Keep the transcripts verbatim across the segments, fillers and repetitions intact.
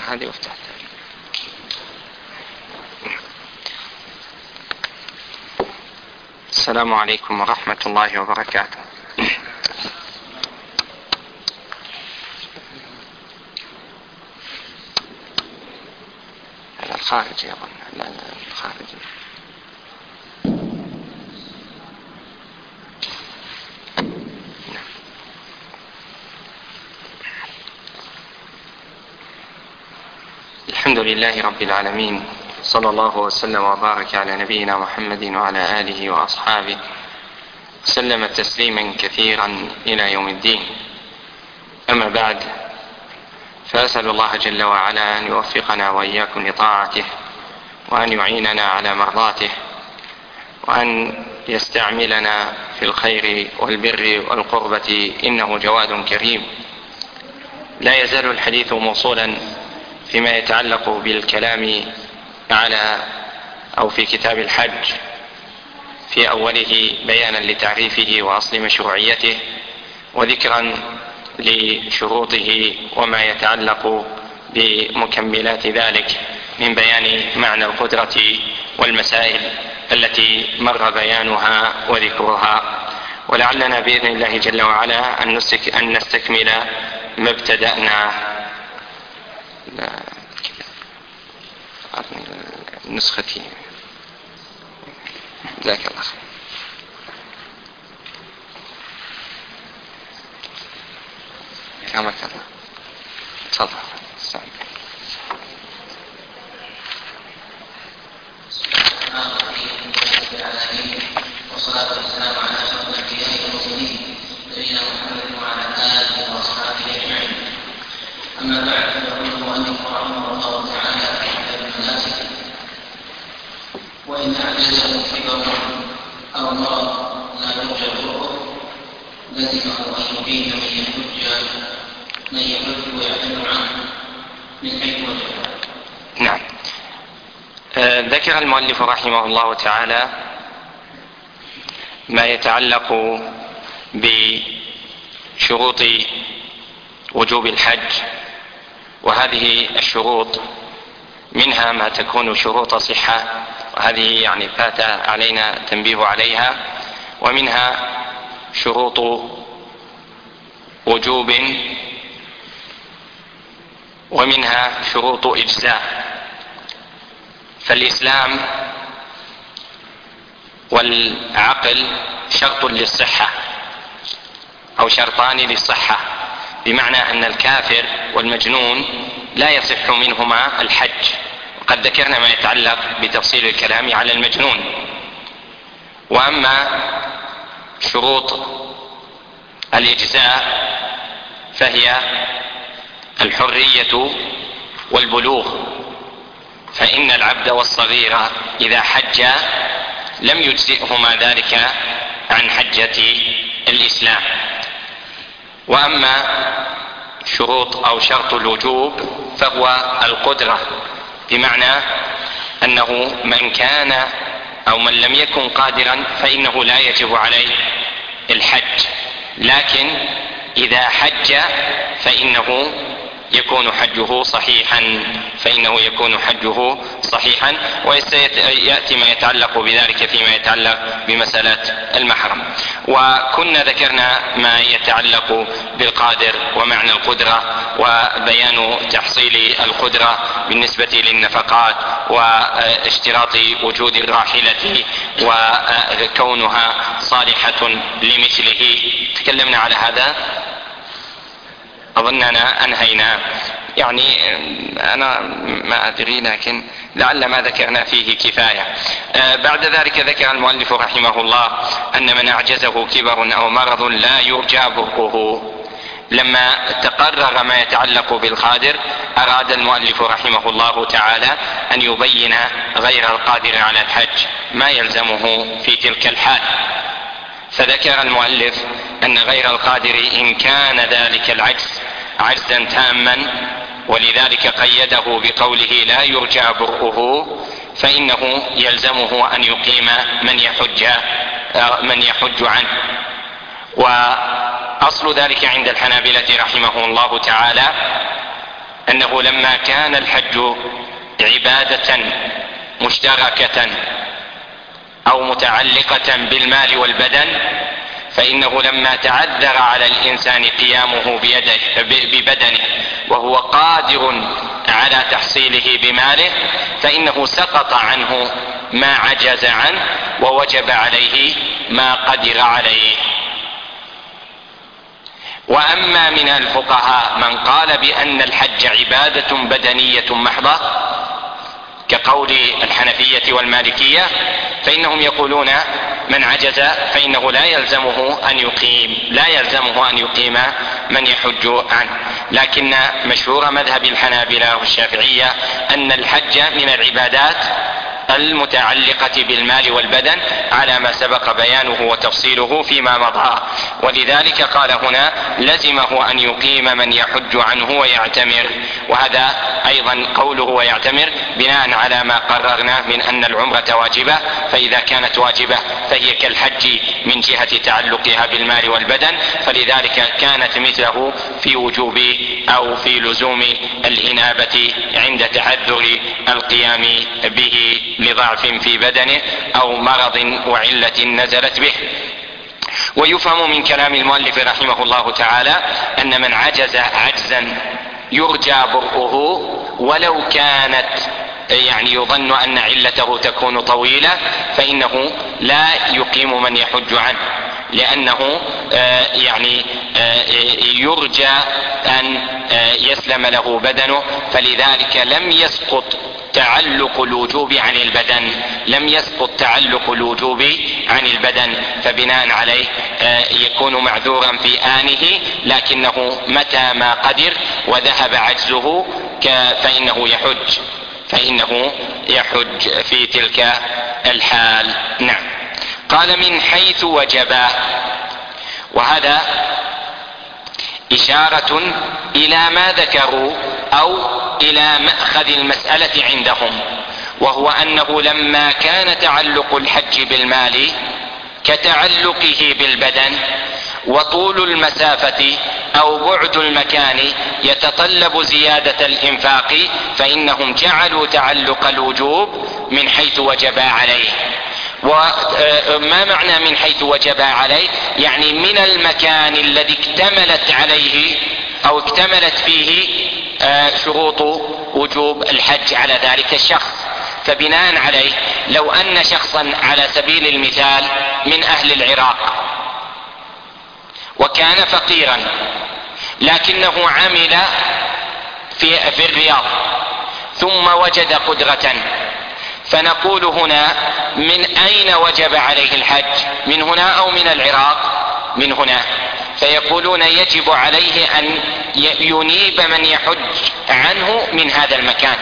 هذه وافتح. السلام عليكم ورحمة الله وبركاته. هذا الخارجي أظن. لا لا الخارجي. الحمد لله رب العالمين، صلى الله وسلم وبارك على نبينا محمد وعلى آله وأصحابه وسلم تسليما كثيرا إلى يوم الدين. أما بعد، فأسأل الله جل وعلا أن يوفقنا وإياكم لطاعته، وأن يعيننا على مرضاته، وأن يستعملنا في الخير والبر والقربة، إنه جواد كريم. لا يزال الحديث موصولا فيما يتعلق بالكلام على أو في كتاب الحج، في أوله بيانا لتعريفه وأصل مشروعيته، وذكرا لشروطه وما يتعلق بمكملات ذلك من بيان معنى القدرة والمسائل التي مر بيانها وذكرها. ولعلنا بإذن الله جل وعلا أن نستكمل ما ابتدأنا. نسختي ذاك الله خير. كما كان تفضل. والصلاة والسلام على أشرف الأنبياء والمرسلين نبينا محمد وعلى آله وأصحابه أجمعين. أما بعد، فيقول المؤلف رحمه الله تعالى في كتاب المناسك: وإن أعجزه كبر أو مرض لا يرجى برؤه لزمه أن يبين من يحج من يحج ويعتذر عنه من حيث وجهه. نعم. آه ذكر المؤلف رحمه الله تعالى ما يتعلق بشروط وجوب الحج، وهذه الشروط منها ما تكون شروط صحة، وهذه يعني فات علينا تنبيه عليها، ومنها شروط وجوب، ومنها شروط إجزاء. فالإسلام والعقل شرط للصحة أو شرطان للصحة، بمعنى أن الكافر والمجنون لا يصح منهما الحج، وقد ذكرنا ما يتعلق بتفصيل الكلام على المجنون. وأما شروط الإجزاء فهي الحرية والبلوغ، فإن العبد والصغير إذا حج لم يجزئهما ذلك عن حجة الإسلام. وأما شروط أو شرط الوجوب فهو القدرة، بمعنى أنه من كان أو من لم يكن قادرا فإنه لا يجب عليه الحج، لكن إذا حج فإنه يكون حجه صحيحا فإنه يكون حجه صحيحا ويأتي ما يتعلق بذلك فيما يتعلق بمسألة المحرم. وكنا ذكرنا ما يتعلق بالقادر ومعنى القدرة، وبيان تحصيل القدرة بالنسبة للنفقات، واشتراط وجود الراحلة وكونها صالحة لمثله. تكلمنا على هذا أظننا أنهينا، يعني أنا ما أدري، لكن لعل ما ذكرنا فيه كفاية. آه بعد ذلك ذكر المؤلف رحمه الله أن من أعجزه كبر أو مرض لا يرجى برؤه. لما تقرر ما يتعلق بالقادر أراد المؤلف رحمه الله تعالى أن يبين غير القادر على الحج ما يلزمه في تلك الحال، فذكر المؤلف أن غير القادر إن كان ذلك العجز عجزا تاما، ولذلك قيده بقوله لا يرجى برؤه، فإنه يلزمه أن يقيم من يحج من يحج عنه. وأصل ذلك عند الحنابلة رحمه الله تعالى أنه لما كان الحج عبادة مشتركة أو متعلقة بالمال والبدن، فإنه لما تعذر على الإنسان قيامه بيده ببدنه وهو قادر على تحصيله بماله، فإنه سقط عنه ما عجز عنه ووجب عليه ما قدر عليه. وأما من الفقهاء من قال بأن الحج عبادة بدنية محضة كقول الحنفية والمالكية، فإنهم يقولون من عجز فإنه لا يلزمه أن يقيم لا يلزمه أن يقيم من يحج عنه. لكن مشهور مذهب الحنابلة والشافعية أن الحج من العبادات المتعلقة بالمال والبدن على ما سبق بيانه وتفصيله فيما مضى، ولذلك قال هنا لزمه أن يقيم من يحج عنه ويعتمر. وهذا أيضا قوله ويعتمر بناء على ما قررنا من أن العمرة واجبة، فإذا كانت واجبة فهي كالحج من جهة تعلقها بالمال والبدن، فلذلك كانت مثله في وجوب أو في لزوم الإنابة عند تعذر القيام به لضعف في بدنه أو مرض وعلة نزلت به. ويفهم من كلام المؤلف رحمه الله تعالى أن من عجز عجزا يرجى برؤه ولو كانت يعني يظن أن علته تكون طويلة، فإنه لا يقيم من يحج عنه، لأنه يعني يرجى أن يسلم له بدنه، فلذلك لم يسقط تعلق الوجوب عن البدن لم يسقط تعلق الوجوب عن البدن فبناء عليه يكون معذورا في آنه، لكنه متى ما قدر وذهب عجزه فإنه يحج فإنه يحج في تلك الحال. نعم. قال من حيث وجبا، وهذا إشارة إلى ما ذكروا أو إلى مأخذ المسألة عندهم، وهو أنه لما كان تعلق الحج بالمال كتعلقه بالبدن وطول المسافة أو بعد المكان يتطلب زيادة الإنفاق، فإنهم جعلوا تعلق الوجوب من حيث وجب عليه. وما معنى من حيث وجب عليه؟ يعني من المكان الذي اكتملت عليه أو اكتملت فيه شروط وجوب الحج على ذلك الشخص. فبناء عليه لو أن شخصا على سبيل المثال من أهل العراق وكان فقيرا لكنه عمل في, في الرياض ثم وجد قدرة، فنقول هنا من أين وجب عليه الحج؟ من هنا أو من العراق؟ من هنا. فيقولون يجب عليه أن ينيب من يحج عنه من هذا المكان.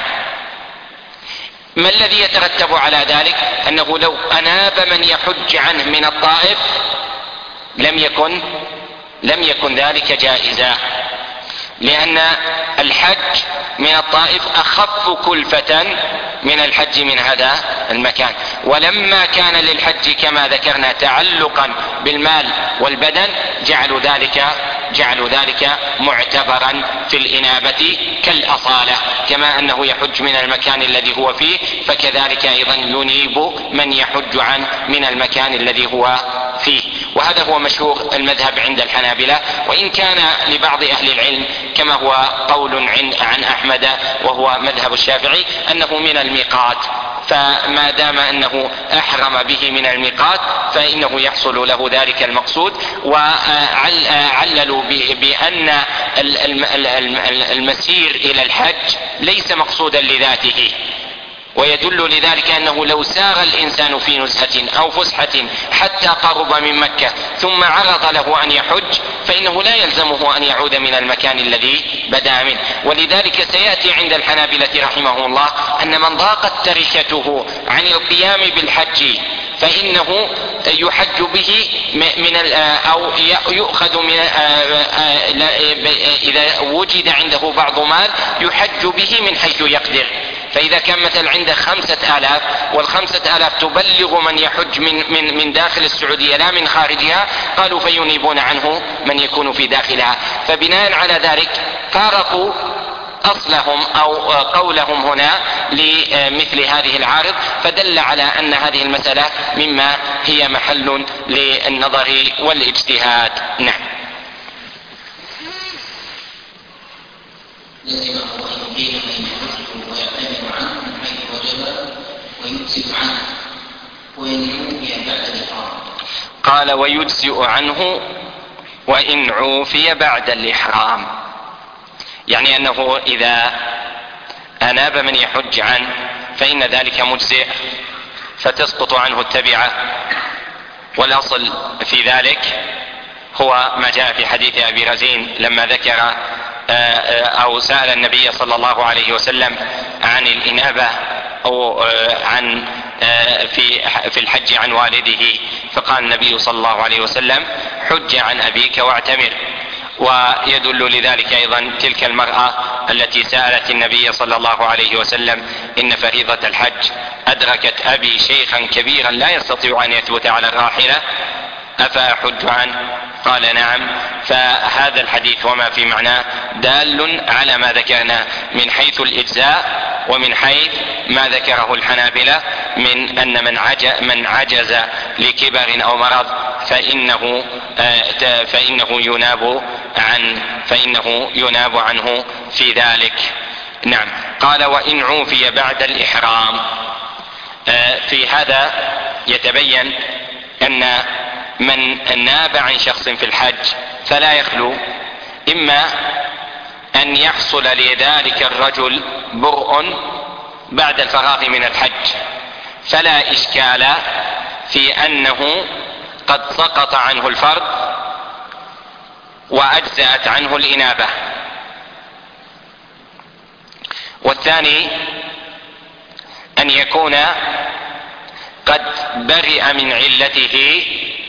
ما الذي يترتب على ذلك؟ أنه لو أناب من يحج عنه من الطائف لم يكن لم يكن ذلك جائزا، لأن الحج من الطائف أخف كلفة من الحج من هذا المكان. ولما كان للحج كما ذكرنا تعلقا بالمال والبدن جعلوا ذلك جعلوا ذلك معتبرا في الإنابة كالأصالة، كما أنه يحج من المكان الذي هو فيه فكذلك أيضا ينيب من يحج عنه من المكان الذي هو فيه. وهذا هو مشهور المذهب عند الحنابلة، وإن كان لبعض أهل العلم كما هو قول عن أحمد وهو مذهب الشافعي أنه من الميقات، فما دام أنه أحرم به من الميقات فإنه يحصل له ذلك المقصود. وعللوا بأن المسير إلى الحج ليس مقصودا لذاته، ويدل لذلك أنه لو سار الإنسان في نزهة أو فسحة حتى قرب من مكة ثم عرض له أن يحج فإنه لا يلزمه أن يعود من المكان الذي بدأ منه. ولذلك سيأتي عند الحنابلة رحمه الله أن من ضاقت تركته عن القيام بالحج فإنه يحج به من أو يؤخذ من إذا وجد عنده بعض مال يحج به من حيث يقدر. فإذا كان مثلا عنده خمسة آلاف والخمسة آلاف تبلغ من يحج من, من, من داخل السعودية لا من خارجها، قالوا فينيبون عنه من يكون في داخلها. فبناء على ذلك فارقوا أصلهم أو قولهم هنا لمثل هذه العارض، فدل على أن هذه المسألة مما هي محل للنظر والاجتهاد. نعم. لزمه أن يقيم من يحج ويعتمر عنه من حيث وجب ويمسك عنه وينعوفي بعد الإحرام. قال ويجزئ عنه وإن عوفي بعد الإحرام، يعني أنه إذا أناب من يحج عنه فإن ذلك مجزئ فتسقط عنه التبعة. والأصل في ذلك هو ما جاء في حديث أبي رزين لما ذكر أو سأل النبي صلى الله عليه وسلم عن الإنابة أو عن في في الحج عن والده، فقال النبي صلى الله عليه وسلم حج عن أبيك واعتمر. ويدل لذلك أيضا تلك المرأة التي سألت النبي صلى الله عليه وسلم إن فريضة الحج أدركت أبي شيخا كبيرا لا يستطيع أن يثبت على الراحلة أفأحج عنه؟ قال نعم. فهذا الحديث وما في معناه دال على ما ذكرنا من حيث الإجزاء ومن حيث ما ذكره الحنابلة من أن من عجز, من عجز لكبر أو مرض فإنه, فإنه يناب عنه فإنه يناب عنه في ذلك. نعم. قال وإن عوفي بعد الإحرام. في هذا يتبين أن من ناب عن شخص في الحج فلا يخلو إما أن يحصل لذلك الرجل برء بعد الفراغ من الحج، فلا إشكال في أنه قد سقط عنه الفرض وأجزأت عنه الإنابة. والثاني أن يكون قد برئ من علته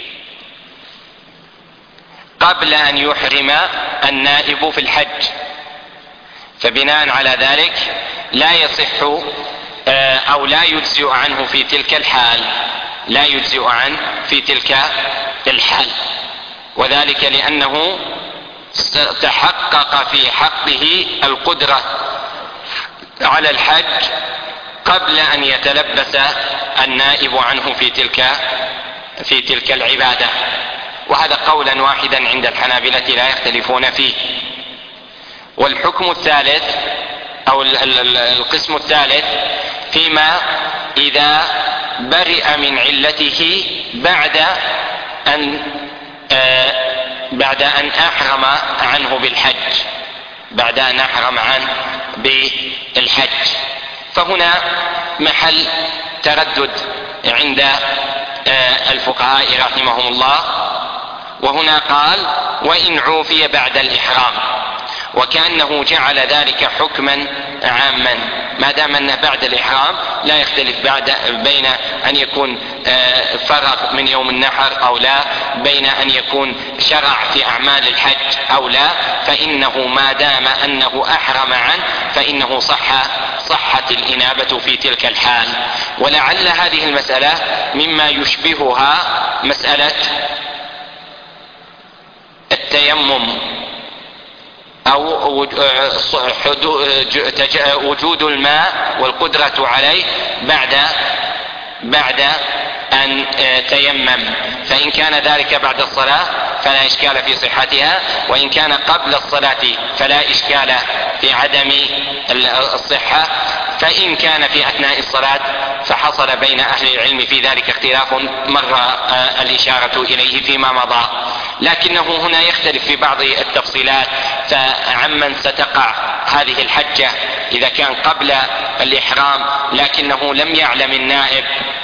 قبل أن يحرم النائب في الحج، فبناء على ذلك لا يصح أو لا يجزئ عنه في تلك الحال لا يجزئ عنه في تلك الحال وذلك لأنه تحقق في حقه القدرة على الحج قبل أن يتلبس النائب عنه في تلك في تلك العبادة. وهذا قولا واحدا عند الحنابلة لا يختلفون فيه. والحكم الثالث أو القسم الثالث فيما إذا برئ من علته بعد أن بعد أن أحرم عنه بالحج بعد أن أحرم عنه بالحج فهنا محل تردد عند الفقهاء رحمهم الله. وهنا قال وإن عوفي بعد الإحرام، وكأنه جعل ذلك حكما عاما ما دام أنه بعد الإحرام لا يختلف بعد بين أن يكون فرغ من يوم النحر أو لا، بين أن يكون شرع في أعمال الحج أو لا، فإنه ما دام أنه أحرم عنه فإنه صح صحت الإنابة في تلك الحال. ولعل هذه المسألة مما يشبهها مسألة التيمم أو وجود الماء والقدرة عليه بعد بعد أن تيمم، فإن كان ذلك بعد الصلاة فلا إشكال في صحتها، وإن كان قبل الصلاة فلا إشكال في عدم الصحة، فإن كان في أثناء الصلاة فحصل بين أهل العلم في ذلك اختلاف مر الإشارة إليه فيما مضى. لكنه هنا يختلف في بعض التفصيلات، فعمن ستقع هذه الحجة إذا كان قبل الإحرام لكنه لم يعلم النائب،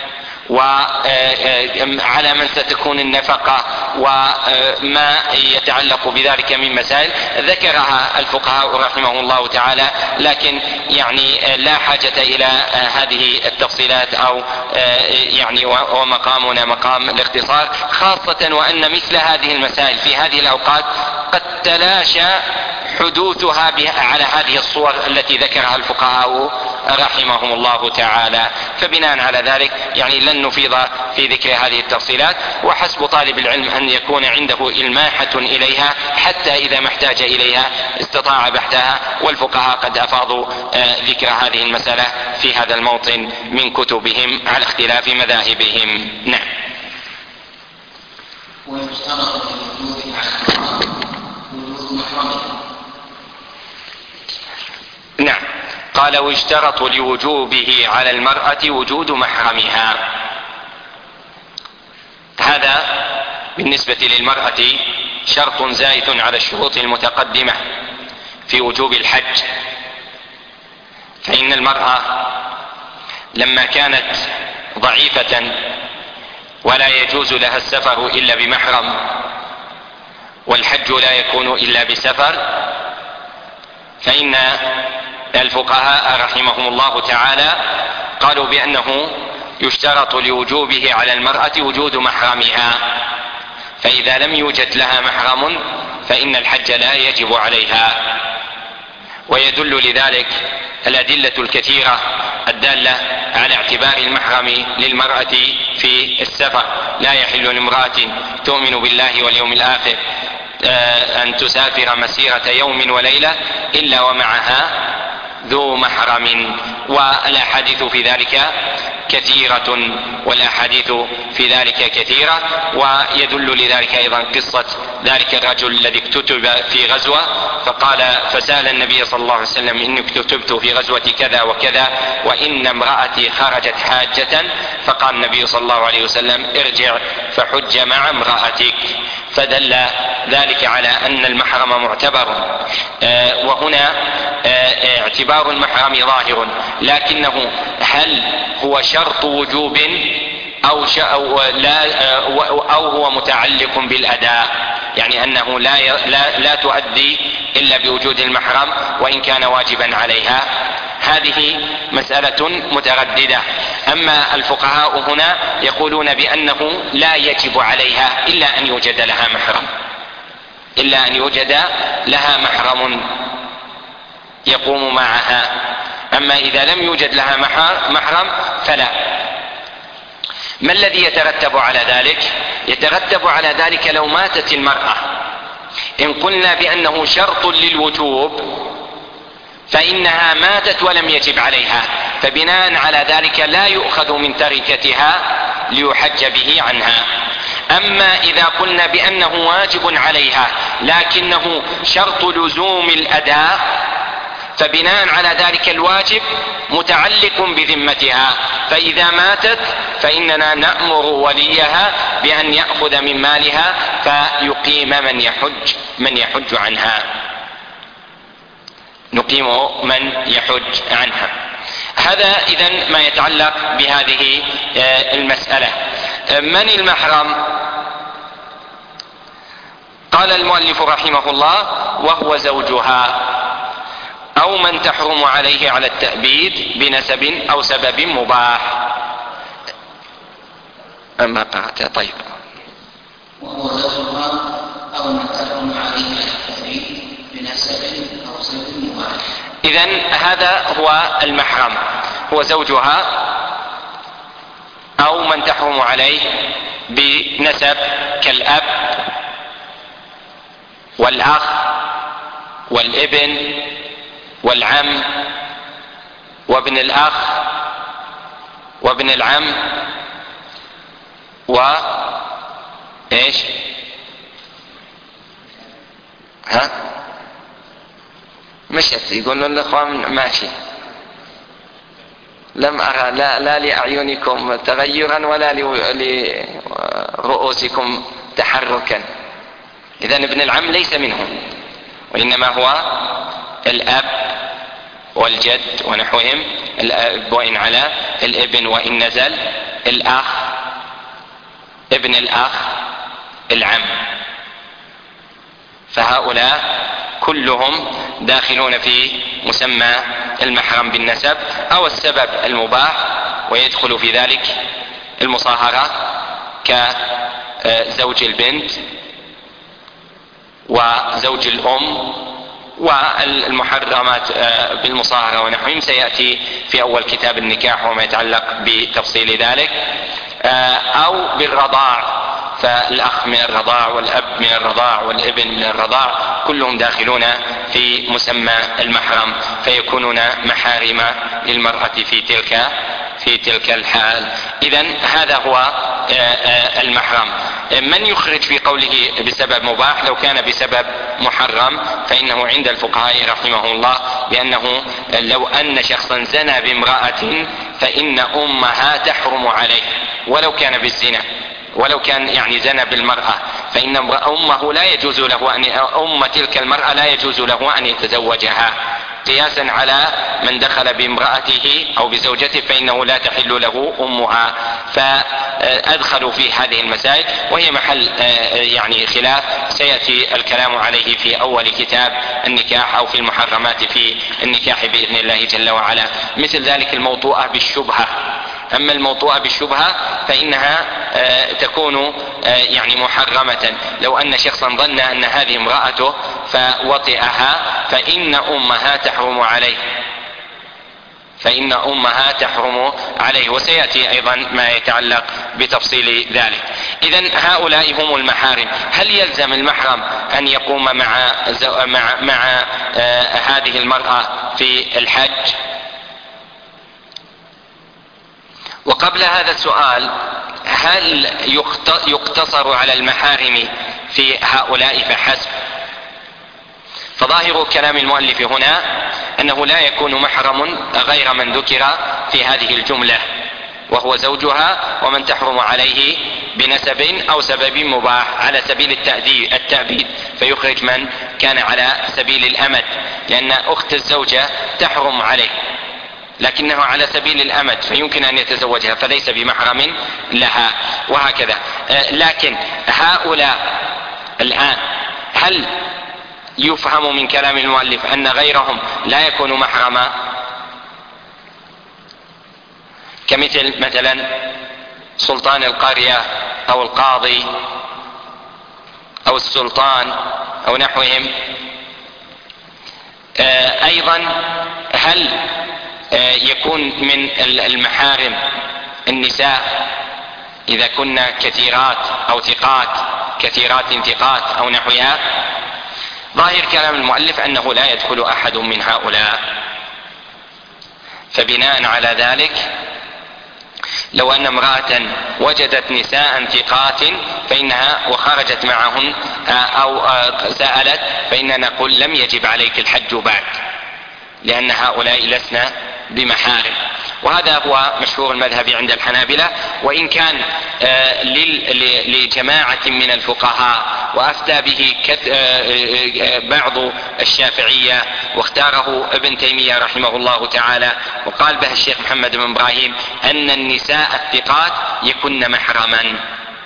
وعلى من ستكون النفقة وما يتعلق بذلك من مسائل ذكرها الفقهاء رحمه الله تعالى، لكن يعني لا حاجة إلى هذه التفصيلات أو يعني ومقامنا مقام الاختصار، خاصة وأن مثل هذه المسائل في هذه الأوقات قد تلاشى حدوثها على هذه الصور التي ذكرها الفقهاء رحمهم الله تعالى. فبناء على ذلك يعني لن نفيض في ذكر هذه التفصيلات، وحسب طالب العلم أن يكون عنده إلماحة إليها حتى إذا ما احتاج إليها استطاع بحثها، والفقهاء قد أفاضوا ذكر هذه المسألة في هذا الموطن من كتبهم على اختلاف مذاهبهم. نعم. ويشترط للوجود على وجود محرم. نعم. قال ويشترط لوجوبه على المرأة وجود محرمها. هذا بالنسبة للمرأة شرط زائد على الشروط المتقدمة في وجوب الحج، فإن المرأة لما كانت ضعيفة ولا يجوز لها السفر إلا بمحرم، والحج لا يكون إلا بسفر، فإن الفقهاء رحمهم الله تعالى قالوا بأنه يشترط لوجوبه على المرأة وجود محرمها، فإذا لم يوجد لها محرم فإن الحج لا يجب عليها. ويدل لذلك الأدلة الكثيرة الدالة على اعتبار المحرم للمرأة في السفر. لا يحل لامرأة تؤمن بالله واليوم الآخر أن تسافر مسيرة يوم وليلة إلا ومعها ذو محرم، والأحاديث في ذلك كثيرة والأحاديث في ذلك كثيرة. ويدل لذلك أيضا قصة ذلك الرجل الذي اكتتب في غزوة فقال فسأل النبي صلى الله عليه وسلم إني اكتتبت في غزوة كذا وكذا وإن امرأتي خرجت حاجة، فقال النبي صلى الله عليه وسلم ارجع فحج مع امرأتك، فدل ذلك على أن المحرم معتبر. آه وهنا آه اعتبار المحرم ظاهر، لكنه هل هو شرط وجوب أو, أو, لا أو هو متعلق بالأداء، يعني أنه لا, لا, لا تؤدي إلا بوجود المحرم وإن كان واجبا عليها، هذه مسألة مترددة. أما الفقهاء هنا يقولون بأنه لا يجب عليها إلا أن يوجد لها محرم، إلا أن يوجد لها محرم يقوم معها. أما إذا لم يوجد لها محرم فلا. ما الذي يترتب على ذلك؟ يترتب على ذلك لو ماتت المرأة، إن قلنا بأنه شرط للوجوب فإنها ماتت ولم يجب عليها، فبناء على ذلك لا يؤخذ من تركتها ليحج به عنها. أما إذا قلنا بأنه واجب عليها لكنه شرط لزوم الأداء، فبناء على ذلك الواجب متعلق بذمتها، فإذا ماتت فإننا نأمر وليها بأن يأخذ من مالها فيقيم من يحج من يحج عنها، نقيم من يحج عنها. هذا إذن ما يتعلق بهذه المسألة. من المحرم؟ قال المؤلف رحمه الله وهو زوجها أو من تحرم عليه على التأبيد بنسب أو سبب مباح. أما قرأت طيب. وهو زوجها أو من تحرم عليه على التأبيد بنسب أو سبب مباح. إذن هذا هو المحرم، هو زوجها أو من تحرم عليه بنسب كالأب والأخ والابن والعم وابن الأخ وابن العم و ايش ها مشت يقولون الاخوان ماشي، لم ارى لا, لا لاعينكم تغيرا ولا لرؤوسكم تحركا. اذن ابن العم ليس منهم، وانما هو الاب والجد ونحوهم، الاب وان على الابن وان نزل، الاخ ابن الاخ العم، فهؤلاء كلهم داخلون في مسمى المحرم بالنسب او السبب المباح، ويدخل في ذلك المصاهرة كزوج البنت وزوج الام والمحرمات بالمصاهرة ونحوهم سيأتي في أول كتاب النكاح وما يتعلق بتفصيل ذلك، أو بالرضاع، فالأخ من الرضاع والأب من الرضاع والابن من الرضاع كلهم داخلون في مسمى المحرم، فيكونون محارم للمرأة في تلك في تلك الحال. إذن هذا هو المحرم. من يخرج في قوله بسبب مباح؟ لو كان بسبب محرم فإنه عند الفقهاء رحمه الله بأنه لو أن شخصا زنى بامرأة فإن أمها تحرم عليه، ولو كان بالزنا، ولو كان يعني زنى بالمرأة، فإن أمه لا يجوز له أن أم تلك المرأة لا يجوز له أن يتزوجها، قياسا على من دخل بامرأته أو بزوجته فإنه لا تحل له أمها. فأدخلوا في هذه المسائل وهي محل يعني خلاف سيأتي الكلام عليه في أول كتاب النكاح أو في المحرمات في النكاح بإذن الله جل وعلا. مثل ذلك الموطوءة بالشبهة. أما الموطوءة بالشبهة فإنها تكون يعني محرمة. لو أن شخصا ظن أن هذه امرأته فوطئها فإن أمها تحرم عليه، فإن أمها تحرم عليه، وسيأتي أيضا ما يتعلق بتفصيل ذلك. إذن هؤلاء هم المحارم. هل يلزم المحرم أن يقوم مع مع مع هذه المرأة في الحج؟ وقبل هذا السؤال، هل يقتصر على المحارم في هؤلاء فحسب؟ فظاهر كلام المؤلف هنا أنه لا يكون محرم غير من ذكر في هذه الجملة، وهو زوجها ومن تحرم عليه بنسب أو سبب مباح على سبيل التأبيد، فيخرج من كان على سبيل الأمد، لأن أخت الزوجة تحرم عليه لكنه على سبيل الأمد فيمكن أن يتزوجها فليس بمحرم لها، وهكذا. لكن هؤلاء الآن هل يفهم من كلام المؤلف أن غيرهم لا يكون محرما؟ كمثل مثلا سلطان القرية أو القاضي أو السلطان أو نحوهم. أيضا هل يكون من المحارم النساء إذا كنا كثيرات أو ثقات، كثيرات ثقات أو نحوها؟ ظاهر كلام المؤلف أنه لا يدخل أحد من هؤلاء. فبناء على ذلك لو أن امرأة وجدت نساء ثقات فإنها وخرجت معهن أو سألت فإننا نقول لم يجب عليك الحج بعد، لأن هؤلاء لسنا بمحارم. وهذا هو مشهور المذهب عند الحنابلة، وإن كان لجماعة من الفقهاء وأفتى به بعض الشافعية واختاره ابن تيمية رحمه الله تعالى، وقال به الشيخ محمد بن إبراهيم أن النساء الثقات يكن محرما.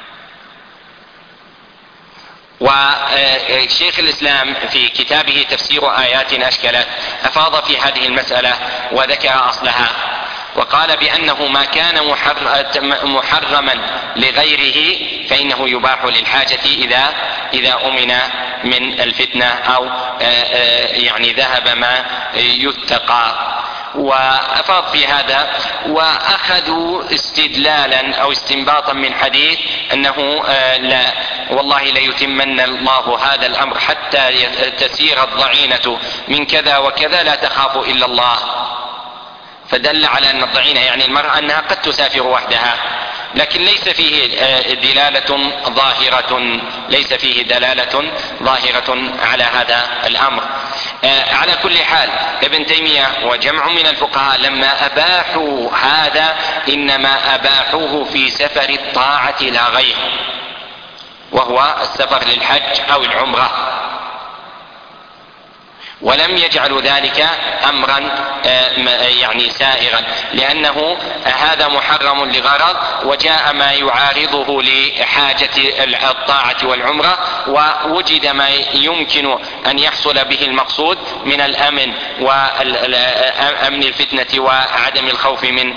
وشيخ الإسلام في كتابه تفسير آيات أشكلت أفاض في هذه المسألة وذكر أصلها، وقال بأنه ما كان محرما لغيره فإنه يباح للحاجة إذا إذا أمن من الفتنة أو يعني ذهب ما يتقى. وأفاض في هذا، وأخذوا استدلالا أو استنباطا من حديث أنه لا والله ليتمن الله هذا الأمر حتى تسير الضعينة من كذا وكذا لا تخاف إلا الله، فدل على أن الضعينة يعني المرأة أنها قد تسافر وحدها، لكن ليس فيه دلالة ظاهرة ليس فيه دلالة ظاهرة على هذا الأمر. على كل حال ابن تيمية وجمع من الفقهاء لما أباحوا هذا إنما أباحوه في سفر الطاعة لا غير، وهو السفر للحج أو العمرة، ولم يجعلوا ذلك أمرا يعني سائغا، لأنه هذا محرم لغرض وجاء ما يعارضه لحاجة الطاعة والعمرة، ووجد ما يمكن أن يحصل به المقصود من الأمن وأمن الفتنة وعدم الخوف من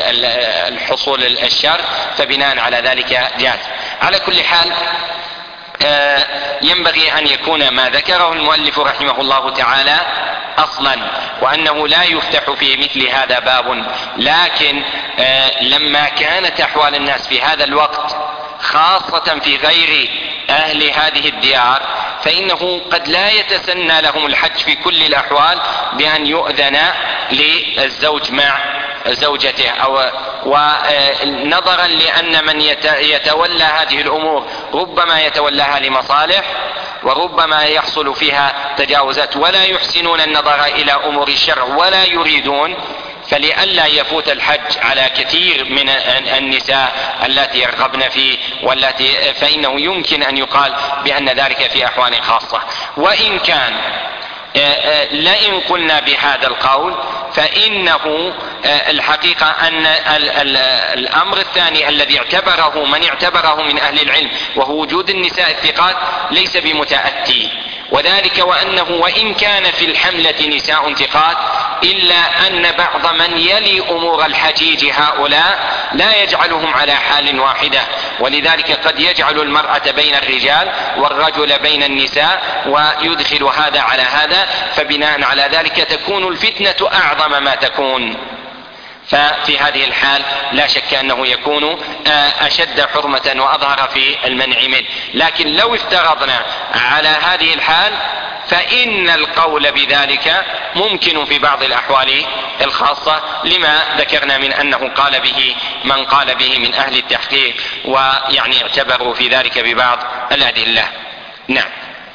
الحصول الشر، فبناء على ذلك جاز. على كل حال ينبغي أن يكون ما ذكره المؤلف رحمه الله تعالى أصلا، وأنه لا يفتح في مثل هذا باب. لكن لما كانت أحوال الناس في هذا الوقت خاصة في غير أهل هذه الديار، فإنه قد لا يتسنى لهم الحج في كل الأحوال بأن يؤذن للزوج مع زوجته، أو ونظرا لأن من يتولى هذه الأمور ربما يتولاها لمصالح وربما يحصل فيها تجاوزات، ولا يحسنون النظر إلى أمور الشرع ولا يريدون، فلئلا يفوت الحج على كثير من النساء التي يرغبن فيه والتي فإنه يمكن أن يقال بأن ذلك في أحوال خاصة. وإن كان لئن قلنا بهذا القول فإنه الحقيقة أن الأمر الثاني الذي اعتبره من اعتبره من أهل العلم وهو وجود النساء الثقات ليس بمتأتي، وذلك وأنه وإن كان في الحملة نساء ثقات إلا أن بعض من يلي أمور الحجيج هؤلاء لا يجعلهم على حال واحدة، ولذلك قد يجعل المرأة بين الرجال والرجل بين النساء ويدخل هذا على هذا، فبناء على ذلك تكون الفتنة أعظم ما تكون. ففي هذه الحال لا شك أنه يكون أشد حرمة وأظهر في المنع منه. لكن لو افترضنا على هذه الحال فإن القول بذلك ممكن في بعض الأحوال الخاصة، لما ذكرنا من أنه قال به من قال به من أهل التحقيق، ويعني اعتبروا في ذلك ببعض الأدلة. نعم.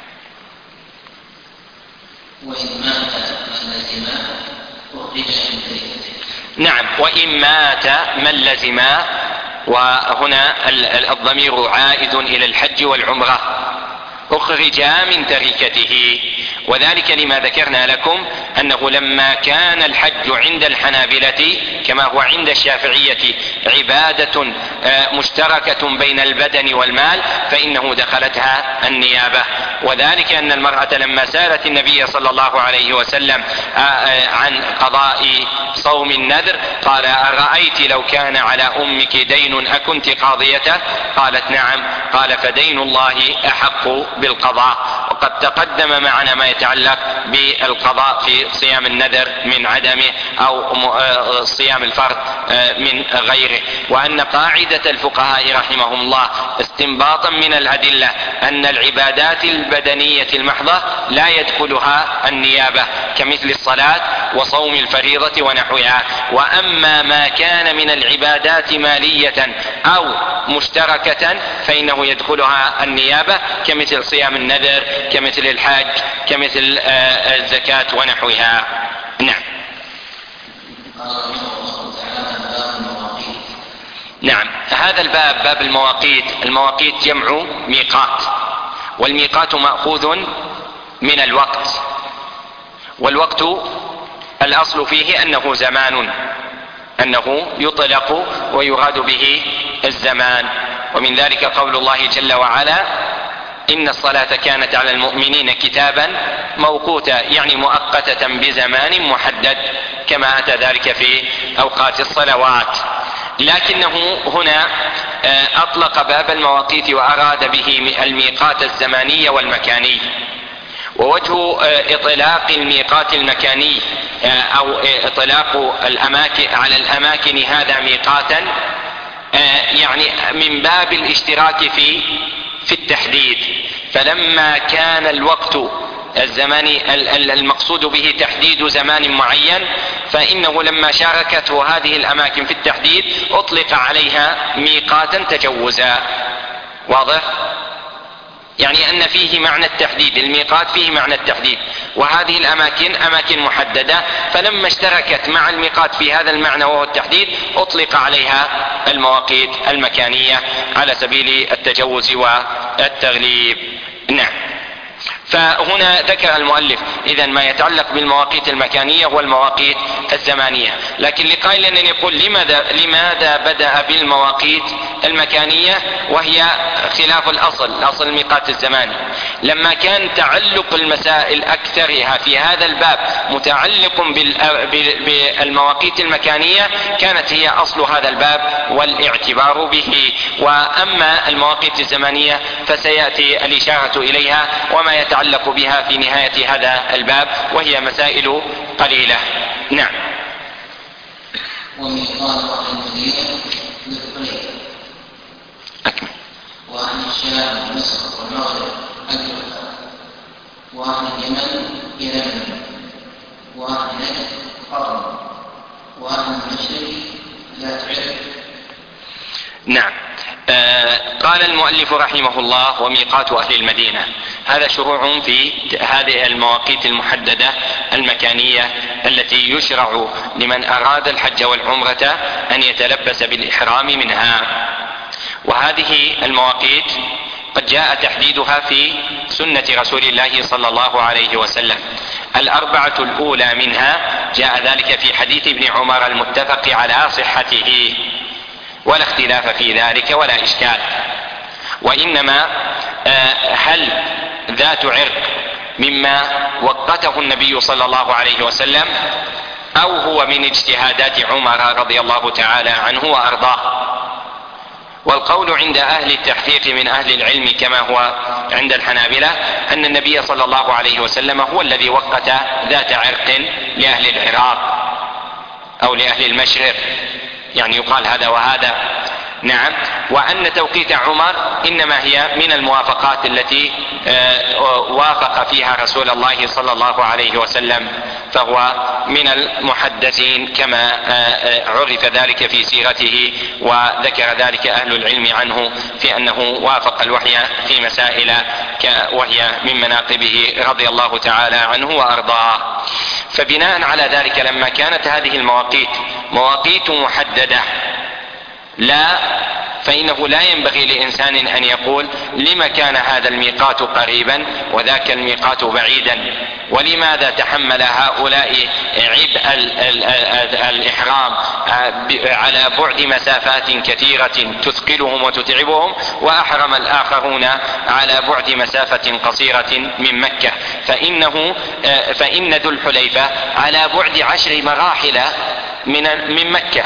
وإن مات من لزما أخرج من تركته. نعم، وإن مات من لزما، وهنا الضمير عائد إلى الحج والعمرة، أخرجا من تركته، وذلك لما ذكرنا لكم أنه لما كان الحج عند الحنابلة كما هو عند الشافعية عبادة مشتركة بين البدن والمال فإنه دخلتها النيابة، وذلك أن المرأة لما سألت النبي صلى الله عليه وسلم عن قضاء صوم النذر قال أرأيت لو كان على أمك دين أكنت قاضيته؟ قالت نعم. قال فدين الله أحق بالقضاء. وقد تقدم معنا ما يتعلق بالقضاء في صيام النذر من عدمه أو صيام الفرض من غيره، وأن قاعدة الفقهاء رحمهم الله استنباطا من الأدلة أن العبادات البدنية المحضة لا يدخلها النيابة كمثل الصلاة وصوم الفريضة ونحوها، وأما ما كان من العبادات مالية أو مشتركة فإنه يدخلها النيابة كمثل صيام النذر كمثل الحج كمثل الزكاة ونحوها. نعم. نعم، هذا الباب باب المواقيت. المواقيت جمع ميقات، والميقات مأخوذ من الوقت، والوقت الأصل فيه أنه زمان، أنه يطلق ويراد به الزمان، ومن ذلك قول الله جل وعلا إن الصلاة كانت على المؤمنين كتابا موقوتا، يعني مؤقتة بزمان محدد كما أتى ذلك في أوقات الصلوات. لكنه هنا أطلق باب المواقيت وأراد به الميقات الزماني والمكاني. ووجه إطلاق الميقات المكاني أو إطلاق الأماكن على الأماكن هذا ميقاتا يعني من باب الاشتراك في في التحديد، فلما كان الوقت الزماني المقصود به تحديد زمان معين فإنه لما شاركته هذه الأماكن في التحديد أطلق عليها ميقاتا تجوزا. واضح؟ يعني أن فيه معنى التحديد، الميقات فيه معنى التحديد، وهذه الأماكن أماكن محددة، فلما اشتركت مع الميقات في هذا المعنى وهو التحديد أطلق عليها المواقيت المكانية على سبيل التجوز والتغليب. نعم. فهنا ذكر المؤلف إذن ما يتعلق بالمواقيت المكانية والمواقيت الزمانية. لكن لقائل أن يقول لماذا, لماذا بدأ بالمواقيت المكانية وهي خلاف الأصل، الأصل الميقات الزماني؟ لما كان تعلق المسائل أكثرها في هذا الباب متعلق بالمواقيت المكانية كانت هي أصل هذا الباب والاعتبار به. وأما المواقيت الزمانية فسيأتي الإشارة إليها وما يتعلق بها في نهاية هذا الباب، وهي مسائل قليلة. نعم. وميقات المدينة للطريق. أكمل. وعن الشام ومصر والمغرب الجوفة، وعن اليمن يمن، وعن نجد قرن، وعن المشرق ذات عرق. نعم. آه قال المؤلف رحمه الله: وميقات أهل المدينة. هذا شروع في هذه المواقيت المحددة المكانية التي يشرع لمن أراد الحج والعمرة أن يتلبس بالإحرام منها. وهذه المواقيت قد جاء تحديدها في سنة رسول الله صلى الله عليه وسلم. الأربعة الأولى منها جاء ذلك في حديث ابن عمر المتفق على صحته، ولا اختلاف في ذلك ولا إشكال. وإنما هل ذات عرق مما وقته النبي صلى الله عليه وسلم أو هو من اجتهادات عمر رضي الله تعالى عنه وأرضاه؟ والقول عند أهل التحقيق من أهل العلم كما هو عند الحنابلة أن النبي صلى الله عليه وسلم هو الذي وقت ذات عرق لأهل العراق أو لأهل المشرق، يعني يقال هذا وهذا. نعم. وأن توقيت عمر إنما هي من الموافقات التي وافق فيها رسول الله صلى الله عليه وسلم، فهو من المحدثين كما عرف ذلك في سيرته، وذكر ذلك أهل العلم عنه في أنه وافق الوحي في مسائل وهي من مناقبه رضي الله تعالى عنه وأرضاه. فبناء على ذلك لما كانت هذه المواقيت مواقيت محددة لا فإنه لا ينبغي لإنسان أن يقول لما كان هذا الميقات قريبا وذاك الميقات بعيدا، ولماذا تحمل هؤلاء عبء الإحرام على بعد مسافات كثيرة تثقلهم وتتعبهم، وأحرم الآخرون على بعد مسافة قصيرة من مكة. فإنه فإن ذو الحليفة على بعد عشر مراحل من مكة،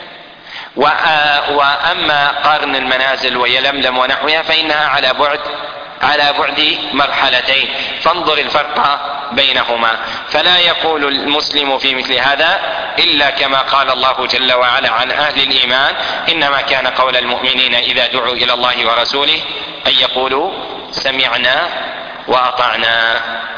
وأما قرن المنازل ويلملم ونحوها فإنها على بعد على بعد مرحلتين، فانظر الفرق بينهما. فلا يقول المسلم في مثل هذا إلا كما قال الله جل وعلا عن أهل الإيمان: إنما كان قول المؤمنين إذا دعوا إلى الله ورسوله أن يقولوا سمعنا وأطعنا.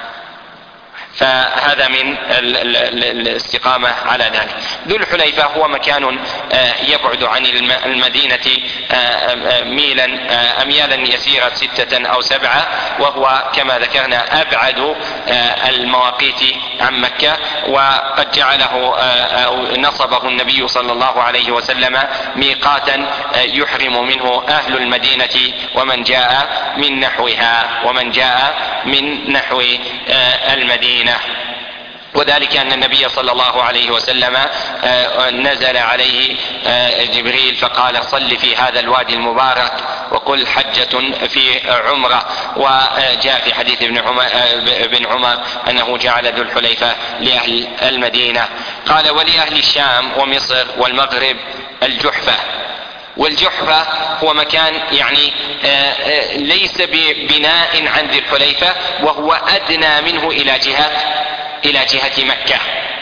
فهذا من الاستقامة على ذلك. ذو الحليفة هو مكان يبعد عن المدينة ميلا أميالا يسيرة ستة أو سبعة، وهو كما ذكرنا أبعد المواقيت عن مكة، وقد جعله أو نصبه النبي صلى الله عليه وسلم ميقاتا يحرم منه أهل المدينة ومن جاء من نحوها ومن جاء من نحو المدينة. وذلك أن النبي صلى الله عليه وسلم نزل عليه جبريل فقال: صل في هذا الوادي المبارك وقل حجة في عمرة. وجاء في حديث ابن عمر, ابن عمر أنه جعل ذو الحليفة لأهل المدينة. قال: ولأهل الشام ومصر والمغرب الجحفة. والجحفة هو مكان يعني ليس ببناء عن ذي الحليفة، وهو أدنى منه إلى جهة إلى جهة مكة.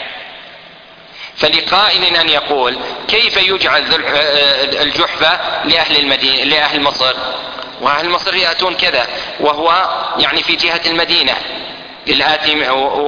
فلقائل أن يقول: كيف يجعل الجحفة لأهل المدينة لأهل مصر؟ وأهل مصر يأتون كذا، وهو يعني في جهة المدينة الآتي.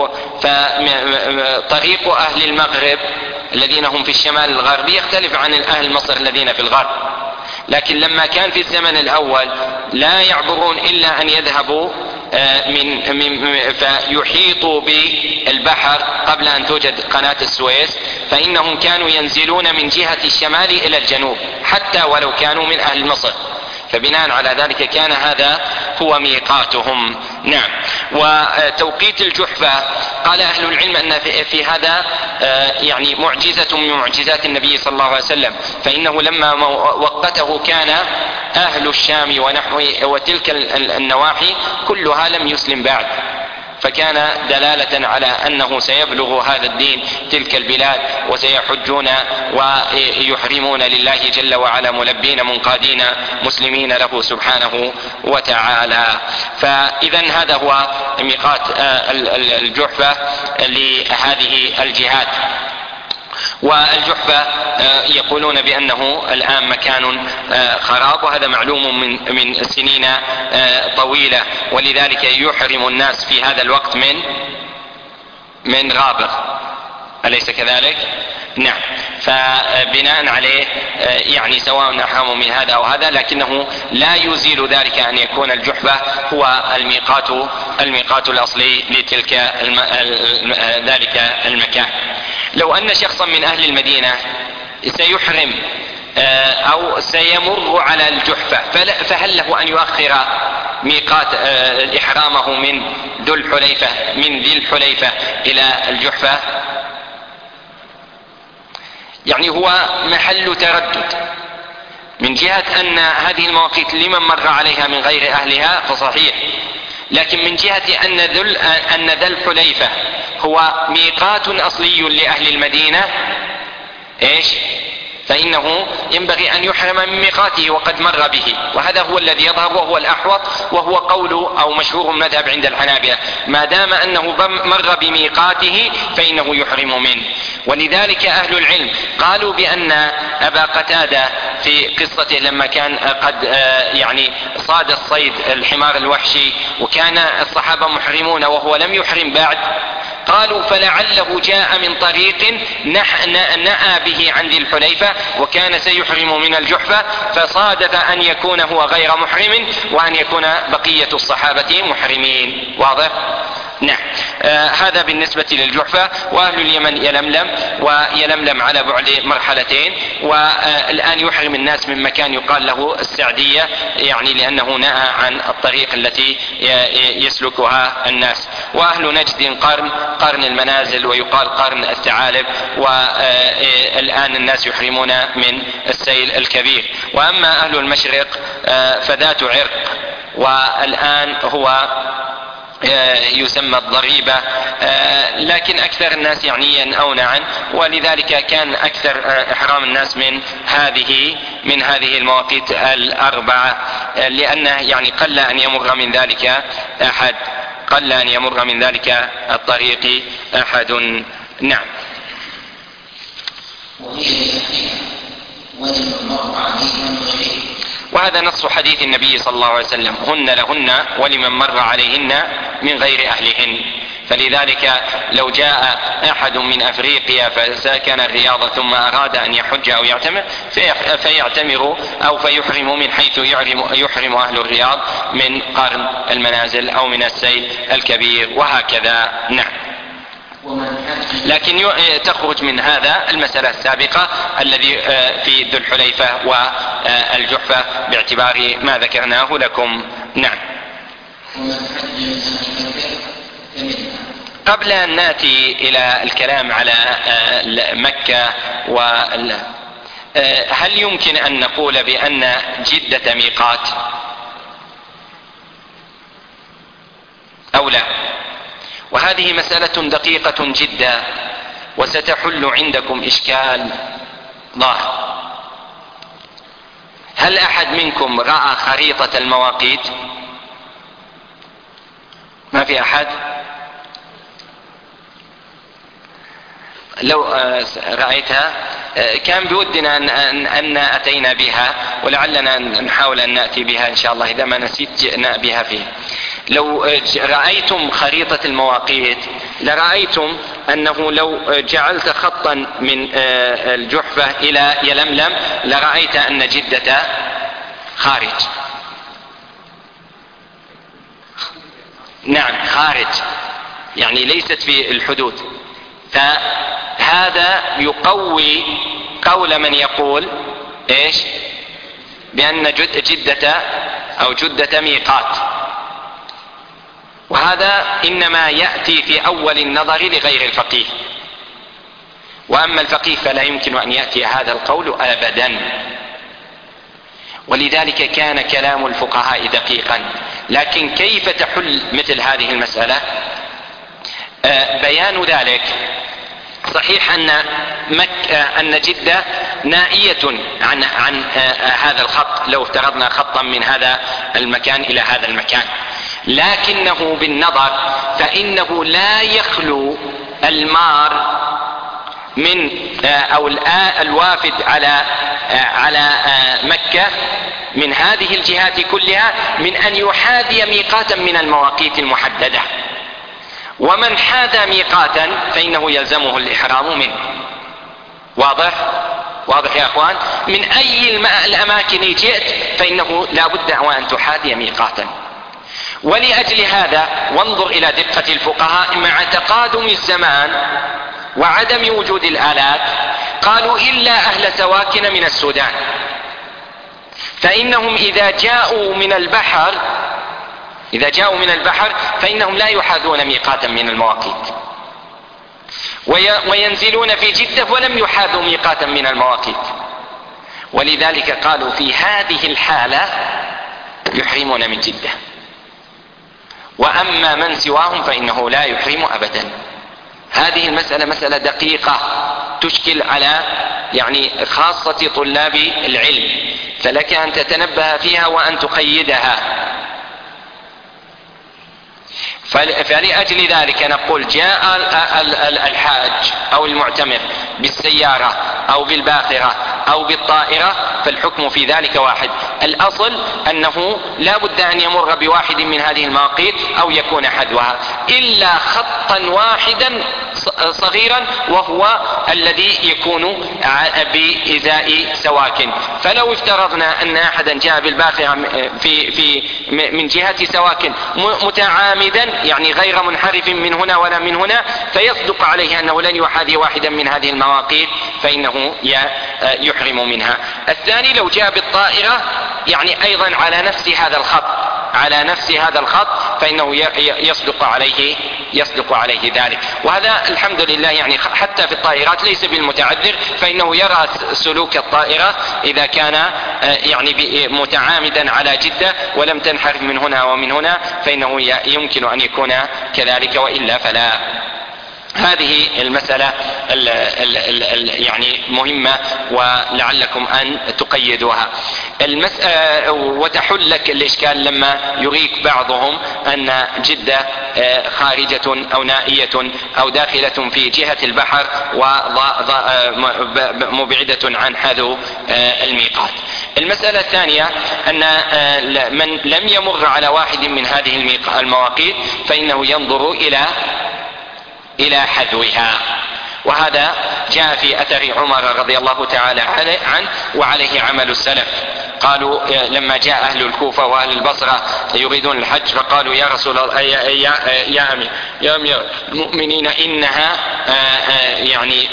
فطريق أهل المغرب الذين هم في الشمال الغربي يختلف عن أهل مصر الذين في الغرب. لكن لما كان في الزمن الأول لا يعبرون إلا أن يذهبوا من, من فيحيطوا بالبحر قبل أن توجد قناة السويس، فإنهم كانوا ينزلون من جهة الشمال إلى الجنوب حتى ولو كانوا من أهل مصر. فبناء على ذلك كان هذا هو ميقاتهم. نعم. وتوقيت الجحفة قال أهل العلم أن في هذا يعني معجزة من معجزات النبي صلى الله عليه وسلم، فإنه لما وقته كان أهل الشام ونحو وتلك النواحي كلها لم يسلم بعد، فكان دلالة على أنه سيبلغ هذا الدين تلك البلاد وسيحجون ويحرمون لله جل وعلا ملبين منقادين مسلمين له سبحانه وتعالى. فإذا هذا هو ميقات الجحفة لهذه الجهات. والجحفة يقولون بأنه الآن مكان خراب، وهذا معلوم من من سنين طويلة، ولذلك يحرم الناس في هذا الوقت من من غابر، أليس كذلك؟ نعم. فبناء عليه يعني سواء أحرموا من هذا أو هذا، لكنه لا يزيل ذلك أن يكون الجحفة هو الميقات الميقات الأصلي لتلك الم... ذلك المكان. لو أن شخصا من أهل المدينة سيحرم أو سيمر على الجحفة، فهل له أن يؤخر ميقات إحرامه من ذو الحليفة من ذي الحليفة إلى الجحفة؟ يعني هو محل تردد. من جهة أن هذه المواقيت لمن مر عليها من غير أهلها فصحيح، لكن من جهة أن ذل أن ذا الحليفة هو ميقات أصلي لأهل المدينة إيش؟ فإنه ينبغي أن يحرم من ميقاته وقد مر به، وهذا هو الذي يظهر وهو الأحوط، وهو قول أو مشهور المذهب عند الحنابلة، ما دام أنه مر بميقاته فإنه يحرم منه. ولذلك أهل العلم قالوا بأن أبا قتادة في قصته لما كان قد يعني صاد الصيد الحمار الوحشي وكان الصحابة محرمون وهو لم يحرم بعد، قالوا فلعله جاء من طريق نأى به عن ذي الحليفة وكان سيحرم من الجحفة، فصادف أن يكون هو غير محرم وأن يكون بقية الصحابة محرمين. واضح؟ نعم. آه هذا بالنسبة للجحفة. وأهل اليمن يلملم، ويلملم على بعد مرحلتين، والآن يحرم الناس من مكان يقال له السعدية، يعني لأنه نهى عن الطريق التي يسلكها الناس. وأهل نجد قرن قرن المنازل ويقال قرن الثعالب، والآن الناس يحرمون من السيل الكبير. وأما أهل المشرق آه فذات عرق، والآن هو يسمى الضريبة، لكن أكثر الناس يعني ينأون عنه، ولذلك كان أكثر إحرام الناس من هذه من هذه المواقيت الأربعة، لأنه يعني قل أن يمر من ذلك أحد قل أن يمر من ذلك الطريق أحد. نعم. وهذا نص حديث النبي صلى الله عليه وسلم: هن لهن ولمن مر عليهن من غير أهلهن. فلذلك لو جاء أحد من أفريقيا فسكن الرياض ثم أراد أن يحج أو يعتمر فيعتمر أو فيحرم من حيث يحرم أهل الرياض من قرن المنازل أو من السيل الكبير، وهكذا. نعم. لكن تخرج من هذا المسألة السابقة الذي في ذو الحليفة والجحفة باعتبار ما ذكرناه لكم. نعم. قبل أن نأتي إلى الكلام على مكة، هل يمكن أن نقول بأن جدة ميقات أو لا؟ وهذه مسألة دقيقة جدا وستحل عندكم إشكال ظاهر. هل أحد منكم رأى خريطة المواقيت؟ ما في أحد؟ لو رأيتها كان بودنا أن أتينا بها، ولعلنا نحاول أن نأتي بها إن شاء الله، إذا ما نسيت جئنا بها فيه. لو رأيتم خريطة المواقيت لرأيتم أنه لو جعلت خطا من الجحفة إلى يلملم لرأيت أن جدة خارج. نعم، خارج، يعني ليست في الحدود. فهذا يقوي قول من يقول إيش؟ بأن جدة أو جدة ميقات. وهذا إنما يأتي في أول النظر لغير الفقيه، وأما الفقيه فلا يمكن أن يأتي هذا القول أبدا. ولذلك كان كلام الفقهاء دقيقا. لكن كيف تحل مثل هذه المسألة؟ آه بيان ذلك: صحيح أن مكة أن جدة نائية عن عن آه هذا الخط، لو افترضنا خطا من هذا المكان إلى هذا المكان، لكنه بالنظر فإنه لا يخلو المار من أو الوافد على على مكة من هذه الجهات كلها من أن يحاذي ميقاتا من المواقيت المحددة. ومن حاذى ميقاتا فإنه يلزمه الإحرام منه. واضح؟ واضح يا أخوان؟ من أي الأماكن جئت فإنه لا بد أن تحاذي ميقاتا. ولأجل هذا وانظر إلى دقة الفقهاء مع تقادم الزمان وعدم وجود الآلات، قالوا إلا أهل سواكن من السودان، فإنهم إذا جاءوا من البحر إذا جاءوا من البحر فإنهم لا يحاذون ميقاتا من المواقيت، وينزلون في جدة ولم يحاذوا ميقاتا من المواقيت. ولذلك قالوا في هذه الحالة يحرمون من جدة، وأما من سواهم فإنه لا يحرم أبدا. هذه المسألة مسألة دقيقة تشكل على يعني خاصة طلاب العلم، فلك أن تتنبه فيها وأن تقيدها. فلأجل ذلك نقول جاء الحاج أو المعتمر بالسيارة أو بالباخرة أو بالطائرة فالحكم في ذلك واحد. الأصل أنه لا بد أن يمر بواحد من هذه المواقيت أو يكون حذوها، إلا خطا واحدا صغيرا وهو الذي يكون بإزاء سواكن. فلو افترضنا أن أحدا جاء بالباخرة في في من جهة سواكن متعامدا يعني غير منحرف من هنا ولا من هنا، فيصدق عليه أنه لن يحاذي واحدا من هذه المواقيت فإنه يحرم منها. الثاني لو جاء بالطائرة يعني أيضا على نفس هذا الخط على نفس هذا الخط فإنه يصدق عليه يصدق عليه ذلك. وهذا الحمد لله يعني حتى في الطائرات ليس بالمتعذر، فإنه يرى سلوك الطائرة إذا كان يعني متعامدا على جدة ولم تنحرف من هنا ومن هنا فإنه يمكن أن يكون كذلك، وإلا فلا. هذه المسألة ال ال ال يعني مهمة ولعلكم أن تقيدوها. المسألة وتحل لك الإشكال لما يريك بعضهم أن جدة خارجة أو نائية أو داخلة في جهة البحر ومبعدة عن حذو الميقات. المسألة الثانية أن من لم يمر على واحد من هذه المواقيت فإنه ينظر إلى إلى حذوها، وهذا جاء في أثر عمر رضي الله تعالى عنه وعليه عمل السلف. قالوا لما جاء أهل الكوفة وأهل البصرة يريدون الحج فقالوا يا رسول الله يا, يا, يا أمير يا أمير المؤمنين إنها يعني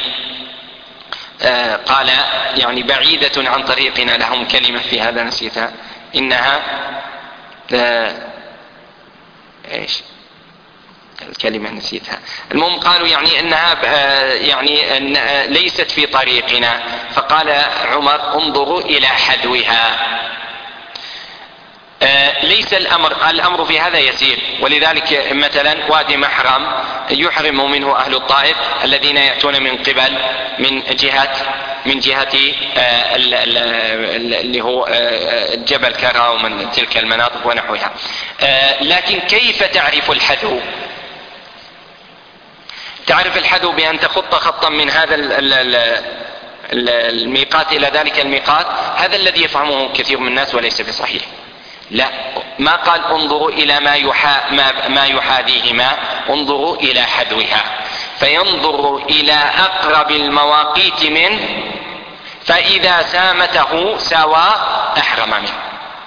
قال يعني بعيدة عن طريقنا. لهم كلمة في هذا نسيتها، إنها إيش الكلمة نسيتها. المهم قالوا يعني انها يعني إن ليست في طريقنا، فقال عمر انظروا الى حذوها. ليس الامر الامر في هذا يسير. ولذلك مثلا وادي محرم يحرم منه اهل الطائف الذين ياتون من قبل من جهة من جهة اللي هو جبل كرا ومن تلك المناطق ونحوها. لكن كيف تعرف الحذو؟ تعرف الحذو بأن تخط خطا من هذا الميقات إلى ذلك الميقات. هذا الذي يفهمه كثير من الناس وليس بصحيح. لا، ما قال انظروا إلى ما, يحا ما, ما يحاذيهما، انظروا إلى حذوها. فينظر إلى أقرب المواقيت منه، فإذا سامته سوى أحرم منه.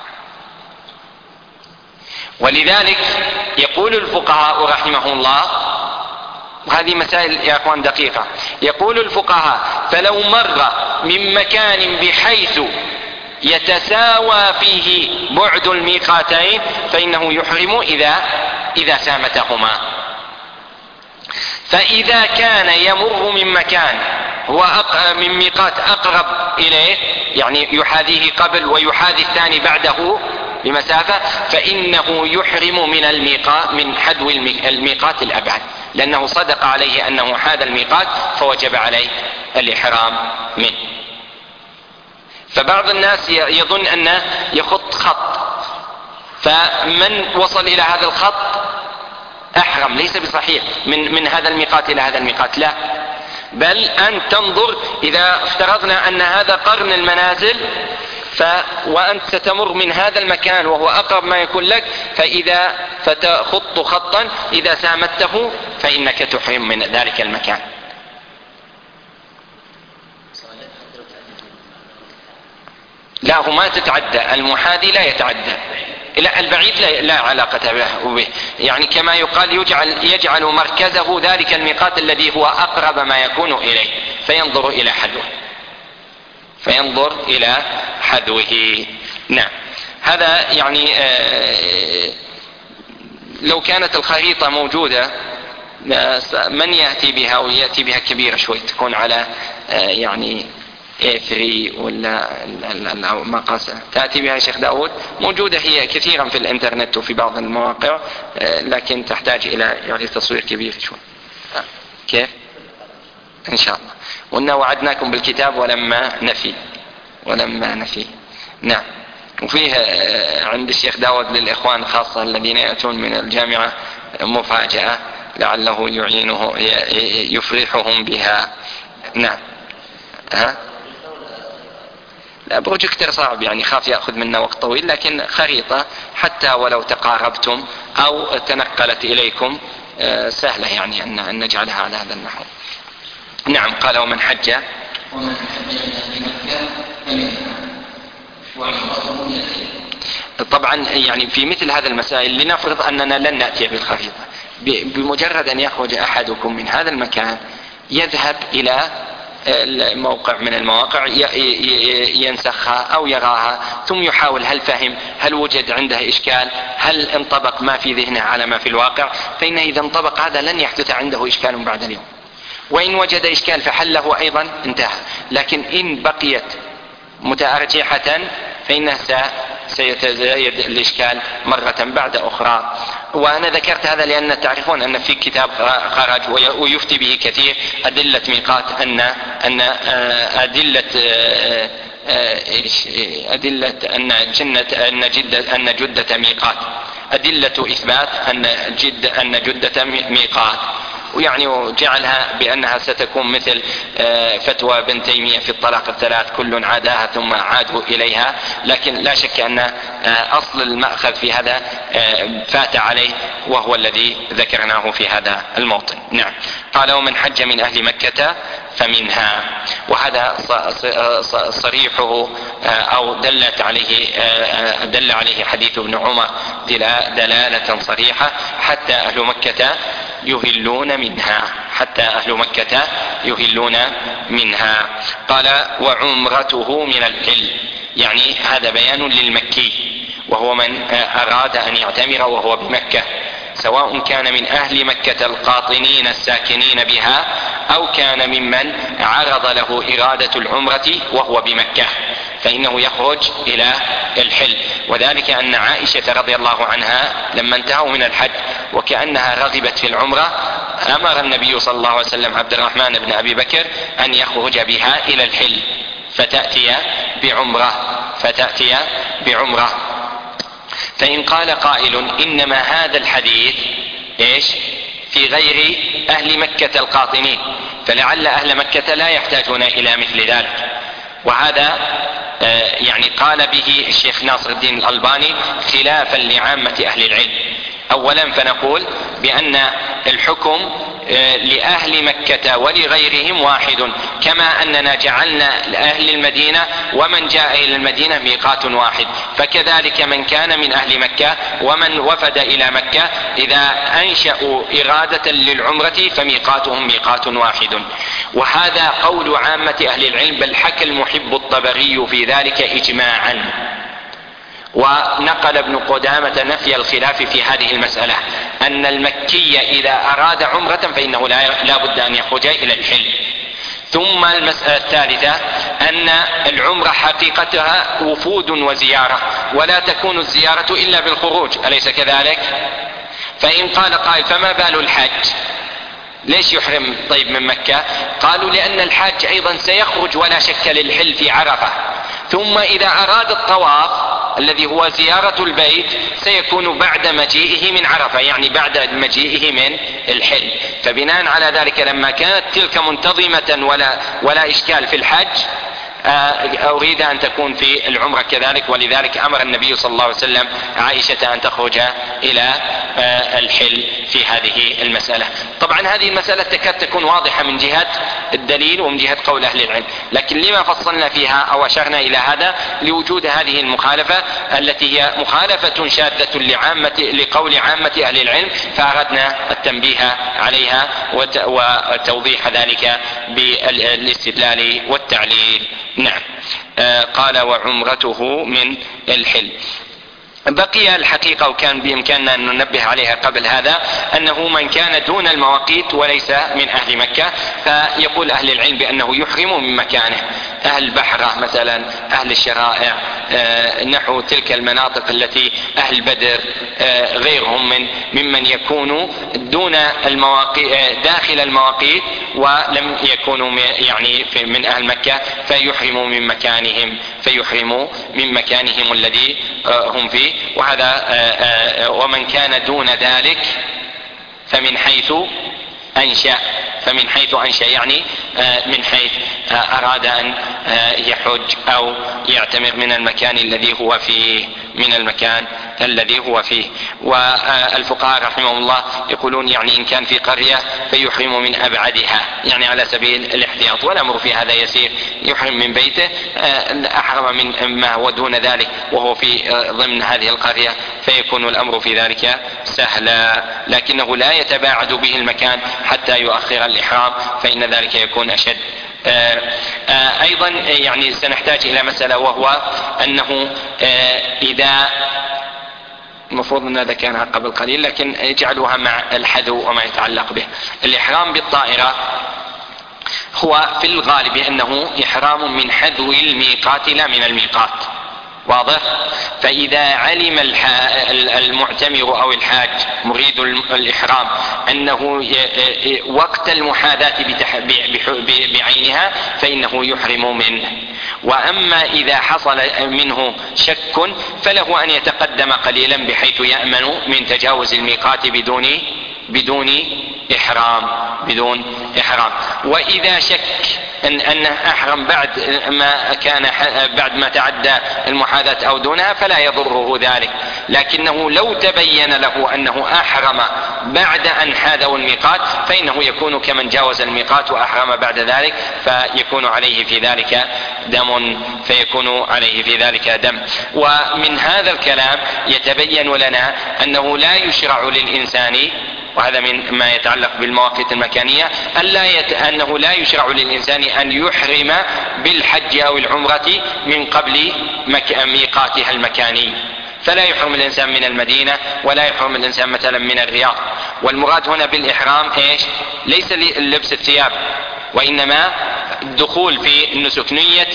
ولذلك يقول الفقهاء رحمه الله، وهذه مسائل يا أخوان دقيقة، يقول الفقهاء فلو مر من مكان بحيث يتساوى فيه بعد الميقاتين فإنه يحرم إذا إذا سامتهما. فإذا كان يمر من مكان هو من ميقات أقرب إليه، يعني يحاذيه قبل ويحاذي الثاني بعده بمسافة، فإنه يحرم من الميقات، من حدو الميقات الأبعد، لأنه صدق عليه أنه حاذ الميقات فوجب عليه الإحرام منه. فبعض الناس يظن أنه يخط خط، فمن وصل إلى هذا الخط أحرم. ليس بصحيح من, من هذا الميقات إلى هذا الميقات، لا، بل أن تنظر. إذا افترضنا أن هذا قرن المنازل ف... وأنت ستمر من هذا المكان وهو أقرب ما يكون لك، فإذا فتخط خطا إذا سامته فإنك تحرم من ذلك المكان. لا، هو ما تتعدى، المحاذي لا يتعدى، لا البعيد لا, لا علاقة به، يعني كما يقال يجعل, يجعل مركزه ذلك الميقات الذي هو أقرب ما يكون إليه، فينظر إلى حذوه فينظر إلى حذوه. نعم، هذا يعني آه لو كانت الخريطة موجودة من يأتي بها، ويأتي بها كبيرة شوي، تكون على آه يعني إيه ثلاثة ولا مقاس تأتي بها شيخ داود، موجودة هي كثيرا في الانترنت وفي بعض المواقع، لكن تحتاج إلى يعني تصوير كبير شوي. كيف؟ إن شاء الله. وإنا وعدناكم بالكتاب ولما نفي ولما نفي. نعم. وفيه عند الشيخ داود للإخوان خاصة الذين يأتون من الجامعة مفاجأة لعله يعينه يفرحهم بها. نعم. ها؟ لا، بروجكتر صعب، يعني خاف يأخذ منا وقت طويل، لكن خريطة حتى ولو تقاربتم أو تنقلت إليكم سهلة، يعني أن نجعلها على هذا النحو. نعم. قال ومن حج ومن حج في مكة فمنها وعمرته. طبعا يعني في مثل هذه المسائل لنفرض أننا لن نأتي بالخريطة، بمجرد أن يخرج أحدكم من هذا المكان يذهب إلى الموقع من المواقع ينسخها أو يراها، ثم يحاول هل فهم، هل وجد عنده إشكال، هل انطبق ما في ذهنه على ما في الواقع، فإن إذا انطبق هذا لن يحدث عنده إشكال بعد اليوم، وإن وجد إشكال فحله أيضا انتهى. لكن إن بقيت متأرجحة فإنه سيتزايد الإشكال مرة بعد أخرى. وأنا ذكرت هذا لأن تعرفون أن في كتاب خرج ويفتي به كثير أدلة ميقات، أن أن أدلة أدلة أن جنة أن جدة أن جدة ميقات، أدلة إثبات أن جد أن جدة ميقات، ويعني جعلها بأنها ستكون مثل فتوى ابن تيمية في الطلاق الثلاث، كل عاداها ثم عادوا إليها. لكن لا شك أن أصل المأخذ في هذا فات عليه، وهو الذي ذكرناه في هذا الموطن. نعم. قال ومن حج من أهل مكة فمنها، وهذا صريحه أو دلت عليه دل عليه حديث ابن عمر دلالة صريحة، حتى أهل مكة يهلون منها، حتى أهل مكة يهلون منها. قال وعمرته من الحل، يعني هذا بيان للمكي وهو من أراد أن يعتمر وهو بمكة، سواء كان من أهل مكة القاطنين الساكنين بها أو كان ممن عرض له إرادة العمرة وهو بمكة، فإنه يخرج إلى الحل. وذلك أن عائشة رضي الله عنها لما انتهوا من الحج وكأنها رغبت في العمرة، أمر النبي صلى الله عليه وسلم عبد الرحمن بن أبي بكر أن يخرج بها إلى الحل فتأتي بعمرة فتأتي بعمرة فإن قال قائل إنما هذا الحديث إيش في غير أهل مكة القاطنين، فلعل أهل مكة لا يحتاجون إلى مثل ذلك. وهذا يعني قال به الشيخ ناصر الدين الألباني خلافا لعامة أهل العلم. أولا فنقول بأن الحكم لأهل مكة ولغيرهم واحد، كما أننا جعلنا لأهل المدينة ومن جاء إلى المدينة ميقات واحد، فكذلك من كان من أهل مكة ومن وفد إلى مكة إذا أنشأوا إرادة للعمرة فميقاتهم ميقات واحد. وهذا قول عامة أهل العلم، بل حكى المحب الطبري في ذلك إجماعا. ونقل ابن قدامة نفي الخلاف في هذه المسألة، أن المكي إذا أراد عمرة فإنه لا بد أن يخرج إلى الحل. ثم المسألة الثالثة أن العمرة حقيقتها وفود وزيارة، ولا تكون الزيارة إلا بالخروج، أليس كذلك؟ فإن قال قائل فما بال الحج ليش يحرم طيب من مكة؟ قالوا لأن الحاج أيضا سيخرج ولا شك للحل في عرفة، ثم إذا أراد الطواف الذي هو زيارة البيت سيكون بعد مجيئه من عرفة، يعني بعد مجيئه من الحل. فبناء على ذلك لما كانت تلك منتظمة ولا, ولا إشكال في الحج أريد أن تكون في العمرة كذلك، ولذلك أمر النبي صلى الله عليه وسلم عائشة أن تخرج إلى الحل في هذه المسألة. طبعا هذه المسألة تكاد تكون واضحة من جهة الدليل ومن جهة قول أهل العلم، لكن لما فصلنا فيها أو أشرنا إلى هذا؟ لوجود هذه المخالفة التي هي مخالفة شاذة لعامة لقول عامة أهل العلم، فأردنا التنبيه عليها وتوضيح ذلك بالاستدلال والتعليل. نعم. آه قال وعمرته من الحل. بقي الحقيقة وكان بإمكاننا أن ننبه عليها قبل هذا أنه من كان دون المواقيت وليس من أهل مكة فيقول أهل العلم بأنه يحرم من مكانه، أهل البحرة مثلا، أهل الشرائع، آه نحو تلك المناطق التي أهل بدر، آه غيرهم من ممن يكونوا دون المواقيت داخل المواقيت ولم يكونوا يعني من أهل مكة فيحرموا من مكانهم فيحرموا من مكانهم الذي آه هم فيه. وهذا ومن كان دون ذلك فمن حيث أنشأ فمن حيث أنشأ يعني من حيث أراد أن يحج أو يعتمر من المكان الذي هو فيه من المكان الذي هو فيه. والفقهاء رحمهم الله يقولون يعني إن كان في قرية فيحرم من أبعدها، يعني على سبيل الاحتياط، والأمر في هذا يسير، يحرم من بيته، أحرم من ما هو دون ذلك وهو في ضمن هذه القرية فيكون الأمر في ذلك سهلا، لكنه لا يتباعد به المكان حتى يؤخر الإحرام فإن ذلك يكون أشد. آآ آآ أيضا يعني سنحتاج إلى مسألة، وهو أنه إذا المفروض أن ذكرناها قبل قليل لكن اجعلوها مع الحذو وما يتعلق به. الإحرام بالطائرة هو في الغالب أنه إحرام من حذو الميقات لا من الميقات، واضح؟ فإذا علم المعتمر أو الحاج مريد الإحرام أنه وقت المحاذاة بعينها فإنه يحرم منه. وأما إذا حصل منه شك فله أن يتقدم قليلا بحيث يأمن من تجاوز الميقات بدون بدون إحرام بدون إحرام. وإذا شك أن أنه أحرم بعد ما كان بعد ما تعدى المحاذاة أو دونها فلا يضره ذلك، لكنه لو تبين له أنه أحرم بعد أن حاذوا الميقات فإنه يكون كمن جاوز الميقات وأحرم بعد ذلك فيكون عليه في ذلك دم فيكون عليه في ذلك دم. ومن هذا الكلام يتبين لنا أنه لا يشرع للإنسان، وهذا من ما يتعلق بالمواقيت المكانية، ألا يت... أنه لا يشرع للإنسان أن يحرم بالحج أو العمرة من قبل مك... ميقاتها المكاني، فلا يحرم الإنسان من المدينة ولا يحرم الإنسان مثلا من الرياض. والمراد هنا بالإحرام إيش؟ ليس لبس الثياب، وإنما الدخول في النسك، نية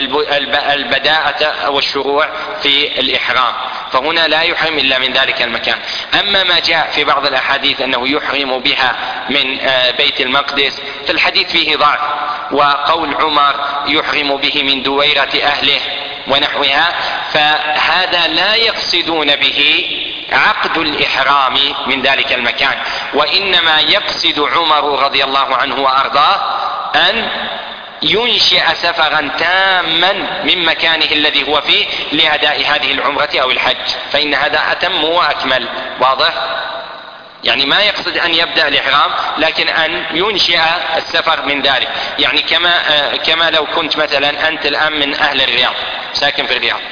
البداءة والشروع في الإحرام، فهنا لا يحرم إلا من ذلك المكان. أما ما جاء في بعض الأحاديث أنه يحرم بها من بيت المقدس فالحديث فيه ضعف، وقول عمر يحرم به من دويرة أهله ونحوها، فهذا لا يقصدون به عقد الإحرام من ذلك المكان، وإنما يقصد عمر رضي الله عنه وأرضاه أن ينشئ سفرا تاما من مكانه الذي هو فيه لأداء هذه العمرة أو الحج، فإن هذا أتم وأكمل، واضح؟ يعني ما يقصد أن يبدأ الإحرام لكن أن ينشئ السفر من ذلك، يعني كما, كما لو كنت مثلا أنت الآن من أهل الرياض ساكن في الرياض،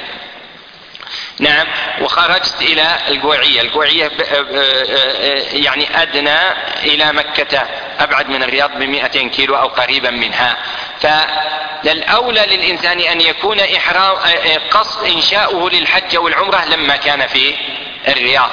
نعم، وخرجت إلى القويعية، القويعية يعني أدنى إلى مكة، أبعد من الرياض بمئتين كيلو أو قريبا منها، ف فالأولى للإنسان أن يكون إحرام قصد إنشاؤه للحج والعمرة لما كان في الرياض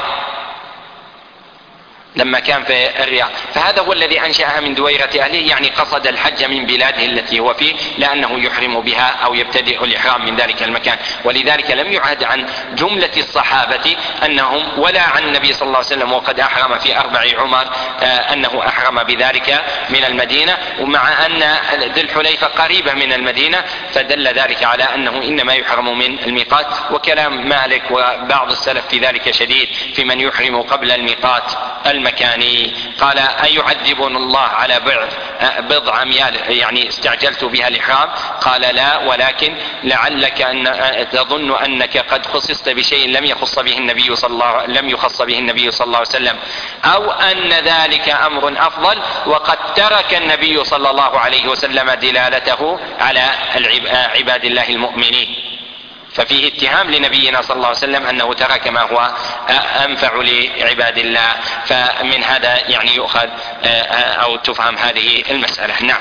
لما كان في الرياض فهذا هو الذي أنشأها من دويرة أهله، يعني قصد الحج من بلاده التي هو فيه لأنه يحرم بها أو يبتدئ الإحرام من ذلك المكان. ولذلك لم يعهد عن جملة الصحابة أنهم ولا عن النبي صلى الله عليه وسلم وقد أحرم في أربع عمر أنه أحرم بذلك من المدينة، ومع أن ذي الحليفة قريبة من المدينة فدل ذلك على أنه إنما يحرم من الميقات. وكلام مالك وبعض السلف في ذلك شديد في من يحرم قبل الميقات المكاني. قال أيعذبنا الله على بضع أميال يعني استعجلت بها الإحرام؟ قال لا، ولكن لعلك أن تظن أنك قد خصصت بشيء لم يخص به النبي صلى الله لم يخص به النبي صلى الله عليه وسلم، أو أن ذلك أمر أفضل وقد ترك النبي صلى الله عليه وسلم دلالته على عباد الله المؤمنين. ففيه اتهام لنبينا صلى الله عليه وسلم أنه ترك ما هو أنفع لعباد الله. فمن هذا يعني يؤخذ أو تفهم هذه المسألة. نعم.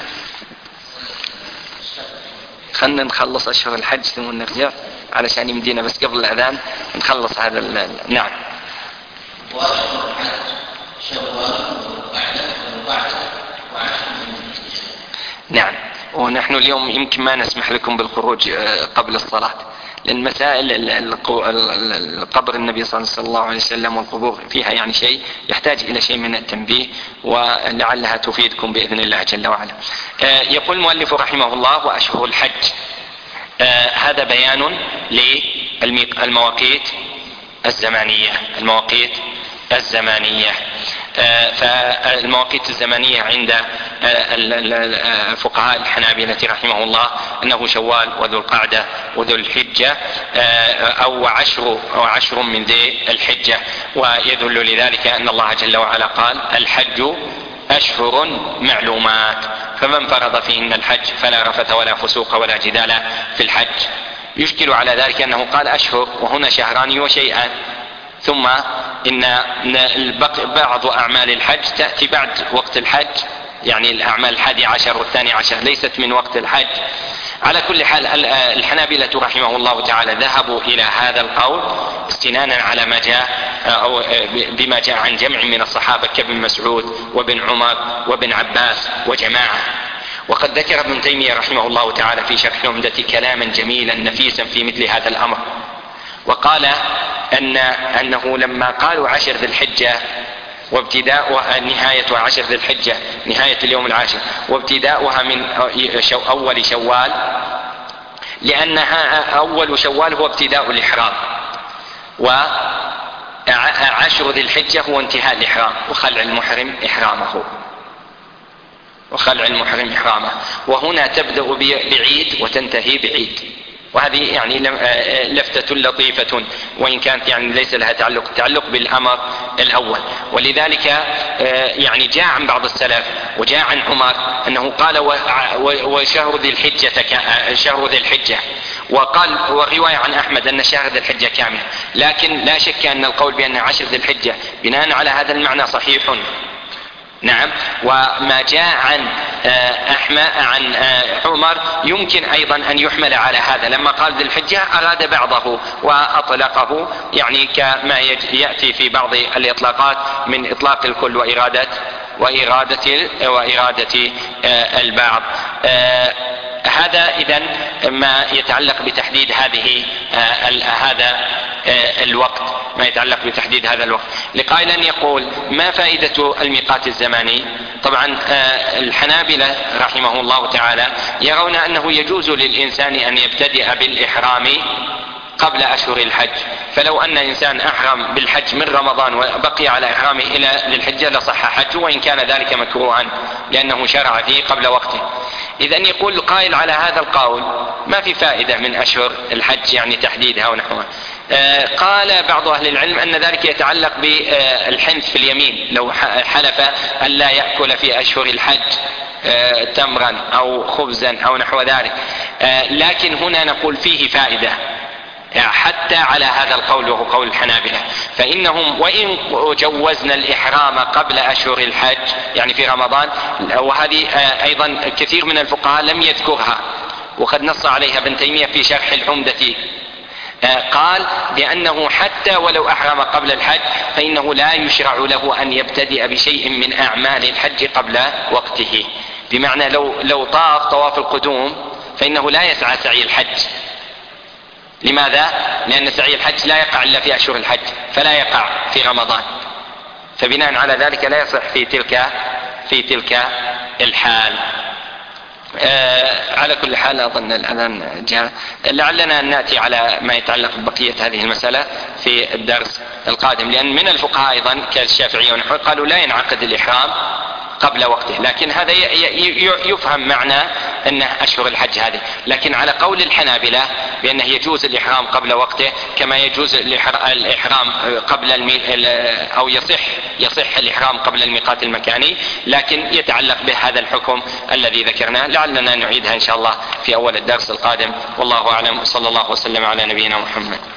خلنا نخلص أشهر الحج ثم نرجع علشان يمدينا بس قبل الأذان نخلص هذا. نعم. وأشهر الحج شوال وقعدة وعشر. نعم. ونحن اليوم يمكن ما نسمح لكم بالخروج قبل الصلاة، لأن مسائل القبر النبي صلى الله عليه وسلم والقبور فيها يعني شيء يحتاج إلى شيء من التنبيه، ولعلها تفيدكم بإذن الله جل وعلا. يقول المؤلف رحمه الله وأشهر الحج، هذا بيان للمواقيت الزمانية المواقيت الزمانية فالمواقيت الزمنية عند فقهاء الحنابلة رحمه الله أنه شوال وذو القعدة وذو الحجة أو عشر أو عشر من ذي الحجة. ويدل لذلك أن الله جل وعلا قال الحج أشهر معلومات فمن فرض فيهن الحج فلا رفث ولا فسوق ولا جدال في الحج. يشكل على ذلك أنه قال أشهر وهنا شهران وشيئان، ثم إن بعض أعمال الحج تأتي بعد وقت الحج، يعني الأعمال الحادي عشر والثاني عشر ليست من وقت الحج. على كل حال الحنابلة رحمه الله تعالى ذهبوا إلى هذا القول استنانا على ما جاء أو بما جاء عن جمع من الصحابة كابن مسعود وابن عمر وابن عباس وجماعة. وقد ذكر ابن تيمية رحمه الله تعالى في شرح العمدة كلاما جميلا نفيسا في مثل هذا الأمر، وقال أن أنه لما قالوا عشر ذي الحجة وابتداء نهاية عشر ذي الحجة نهاية اليوم العاشر وابتداؤها من أول شوال، لأنها أول شوال هو ابتداء الإحرام، وعشر ذي الحجة هو انتهاء الإحرام وخلع المحرم إحرامه وخلع المحرم إحرامه وهنا تبدأ بعيد وتنتهي بعيد. وهذه يعني لفتة لطيفة وإن كانت يعني ليس لها تعلق تعلق بالأمر الأول. ولذلك يعني جاء عن بعض السلف وجاء عن عمر أنه قال وشهر ذي الحجة شهر ذي الحجة، وقال ورواية عن أحمد أن شهر ذي الحجة كامل. لكن لا شك أن القول بأن عشر ذي الحجة بناء على هذا المعنى صحيح. نعم. وما جاء عن أحمد عن عمر يمكن أيضا أن يحمل على هذا، لما قال ذي الحجة أراد بعضه وأطلقه، يعني كما يأتي في بعض الإطلاقات من إطلاق الكل وإرادة وإرادة وإرادة البعض. هذا إذن ما يتعلق بتحديد هذه هذا الوقت ما يتعلق بتحديد هذا الوقت. لقائل أن يقول ما فائدة الميقات الزماني؟ طبعا الحنابلة رحمه الله تعالى يرون أنه يجوز للإنسان أن يبتدئ بالإحرام قبل أشهر الحج، فلو أن إنسان أحرم بالحج من رمضان وبقي على إحرامه إلى ذي الحجة لصح حجه وإن كان ذلك مكروها لأنه شرع فيه قبل وقته. إذن يقول القائل على هذا القول ما في فائدة من أشهر الحج يعني تحديدها ونحوها. قال بعض أهل العلم أن ذلك يتعلق بالحنث في اليمين، لو حلف أن لا يأكل في أشهر الحج تمرا أو خبزا أو نحو ذلك، لكن هنا نقول فيه فائدة حتى على هذا القول وهو قول الحنابلة، فإنهم وإن جوزنا الإحرام قبل أشهر الحج يعني في رمضان، وهذه أيضا كثير من الفقهاء لم يذكرها وقد نص عليها ابن تيمية في شرح العمدة. قال بأنه حتى ولو أحرم قبل الحج فإنه لا يشرع له أن يبتدئ بشيء من أعمال الحج قبل وقته، بمعنى لو, لو طاف طواف القدوم فإنه لا يسعى سعي الحج. لماذا؟ لأن سعي الحج لا يقع إلا في أشهر الحج، فلا يقع في رمضان، فبناء على ذلك لا يصح في تلك في تلك الحال. آه على كل حال أظن الآن جاء، لعلنا أن نأتي على ما يتعلق ببقية هذه المسألة في الدرس القادم، لأن من الفقهاء أيضا كالشافعية ونحو قالوا لا ينعقد الإحرام قبل وقته، لكن هذا يفهم معنى أنه أشهر الحج هذه. لكن على قول الحنابلة بأنه يجوز الإحرام قبل وقته كما يجوز الإحرام قبل المي... أو يصح يصح الإحرام قبل الميقات المكاني، لكن يتعلق بهذا الحكم الذي ذكرناه. لعلنا نعيدها إن شاء الله في أول الدرس القادم، والله أعلم، صلى الله وسلم على نبينا محمد.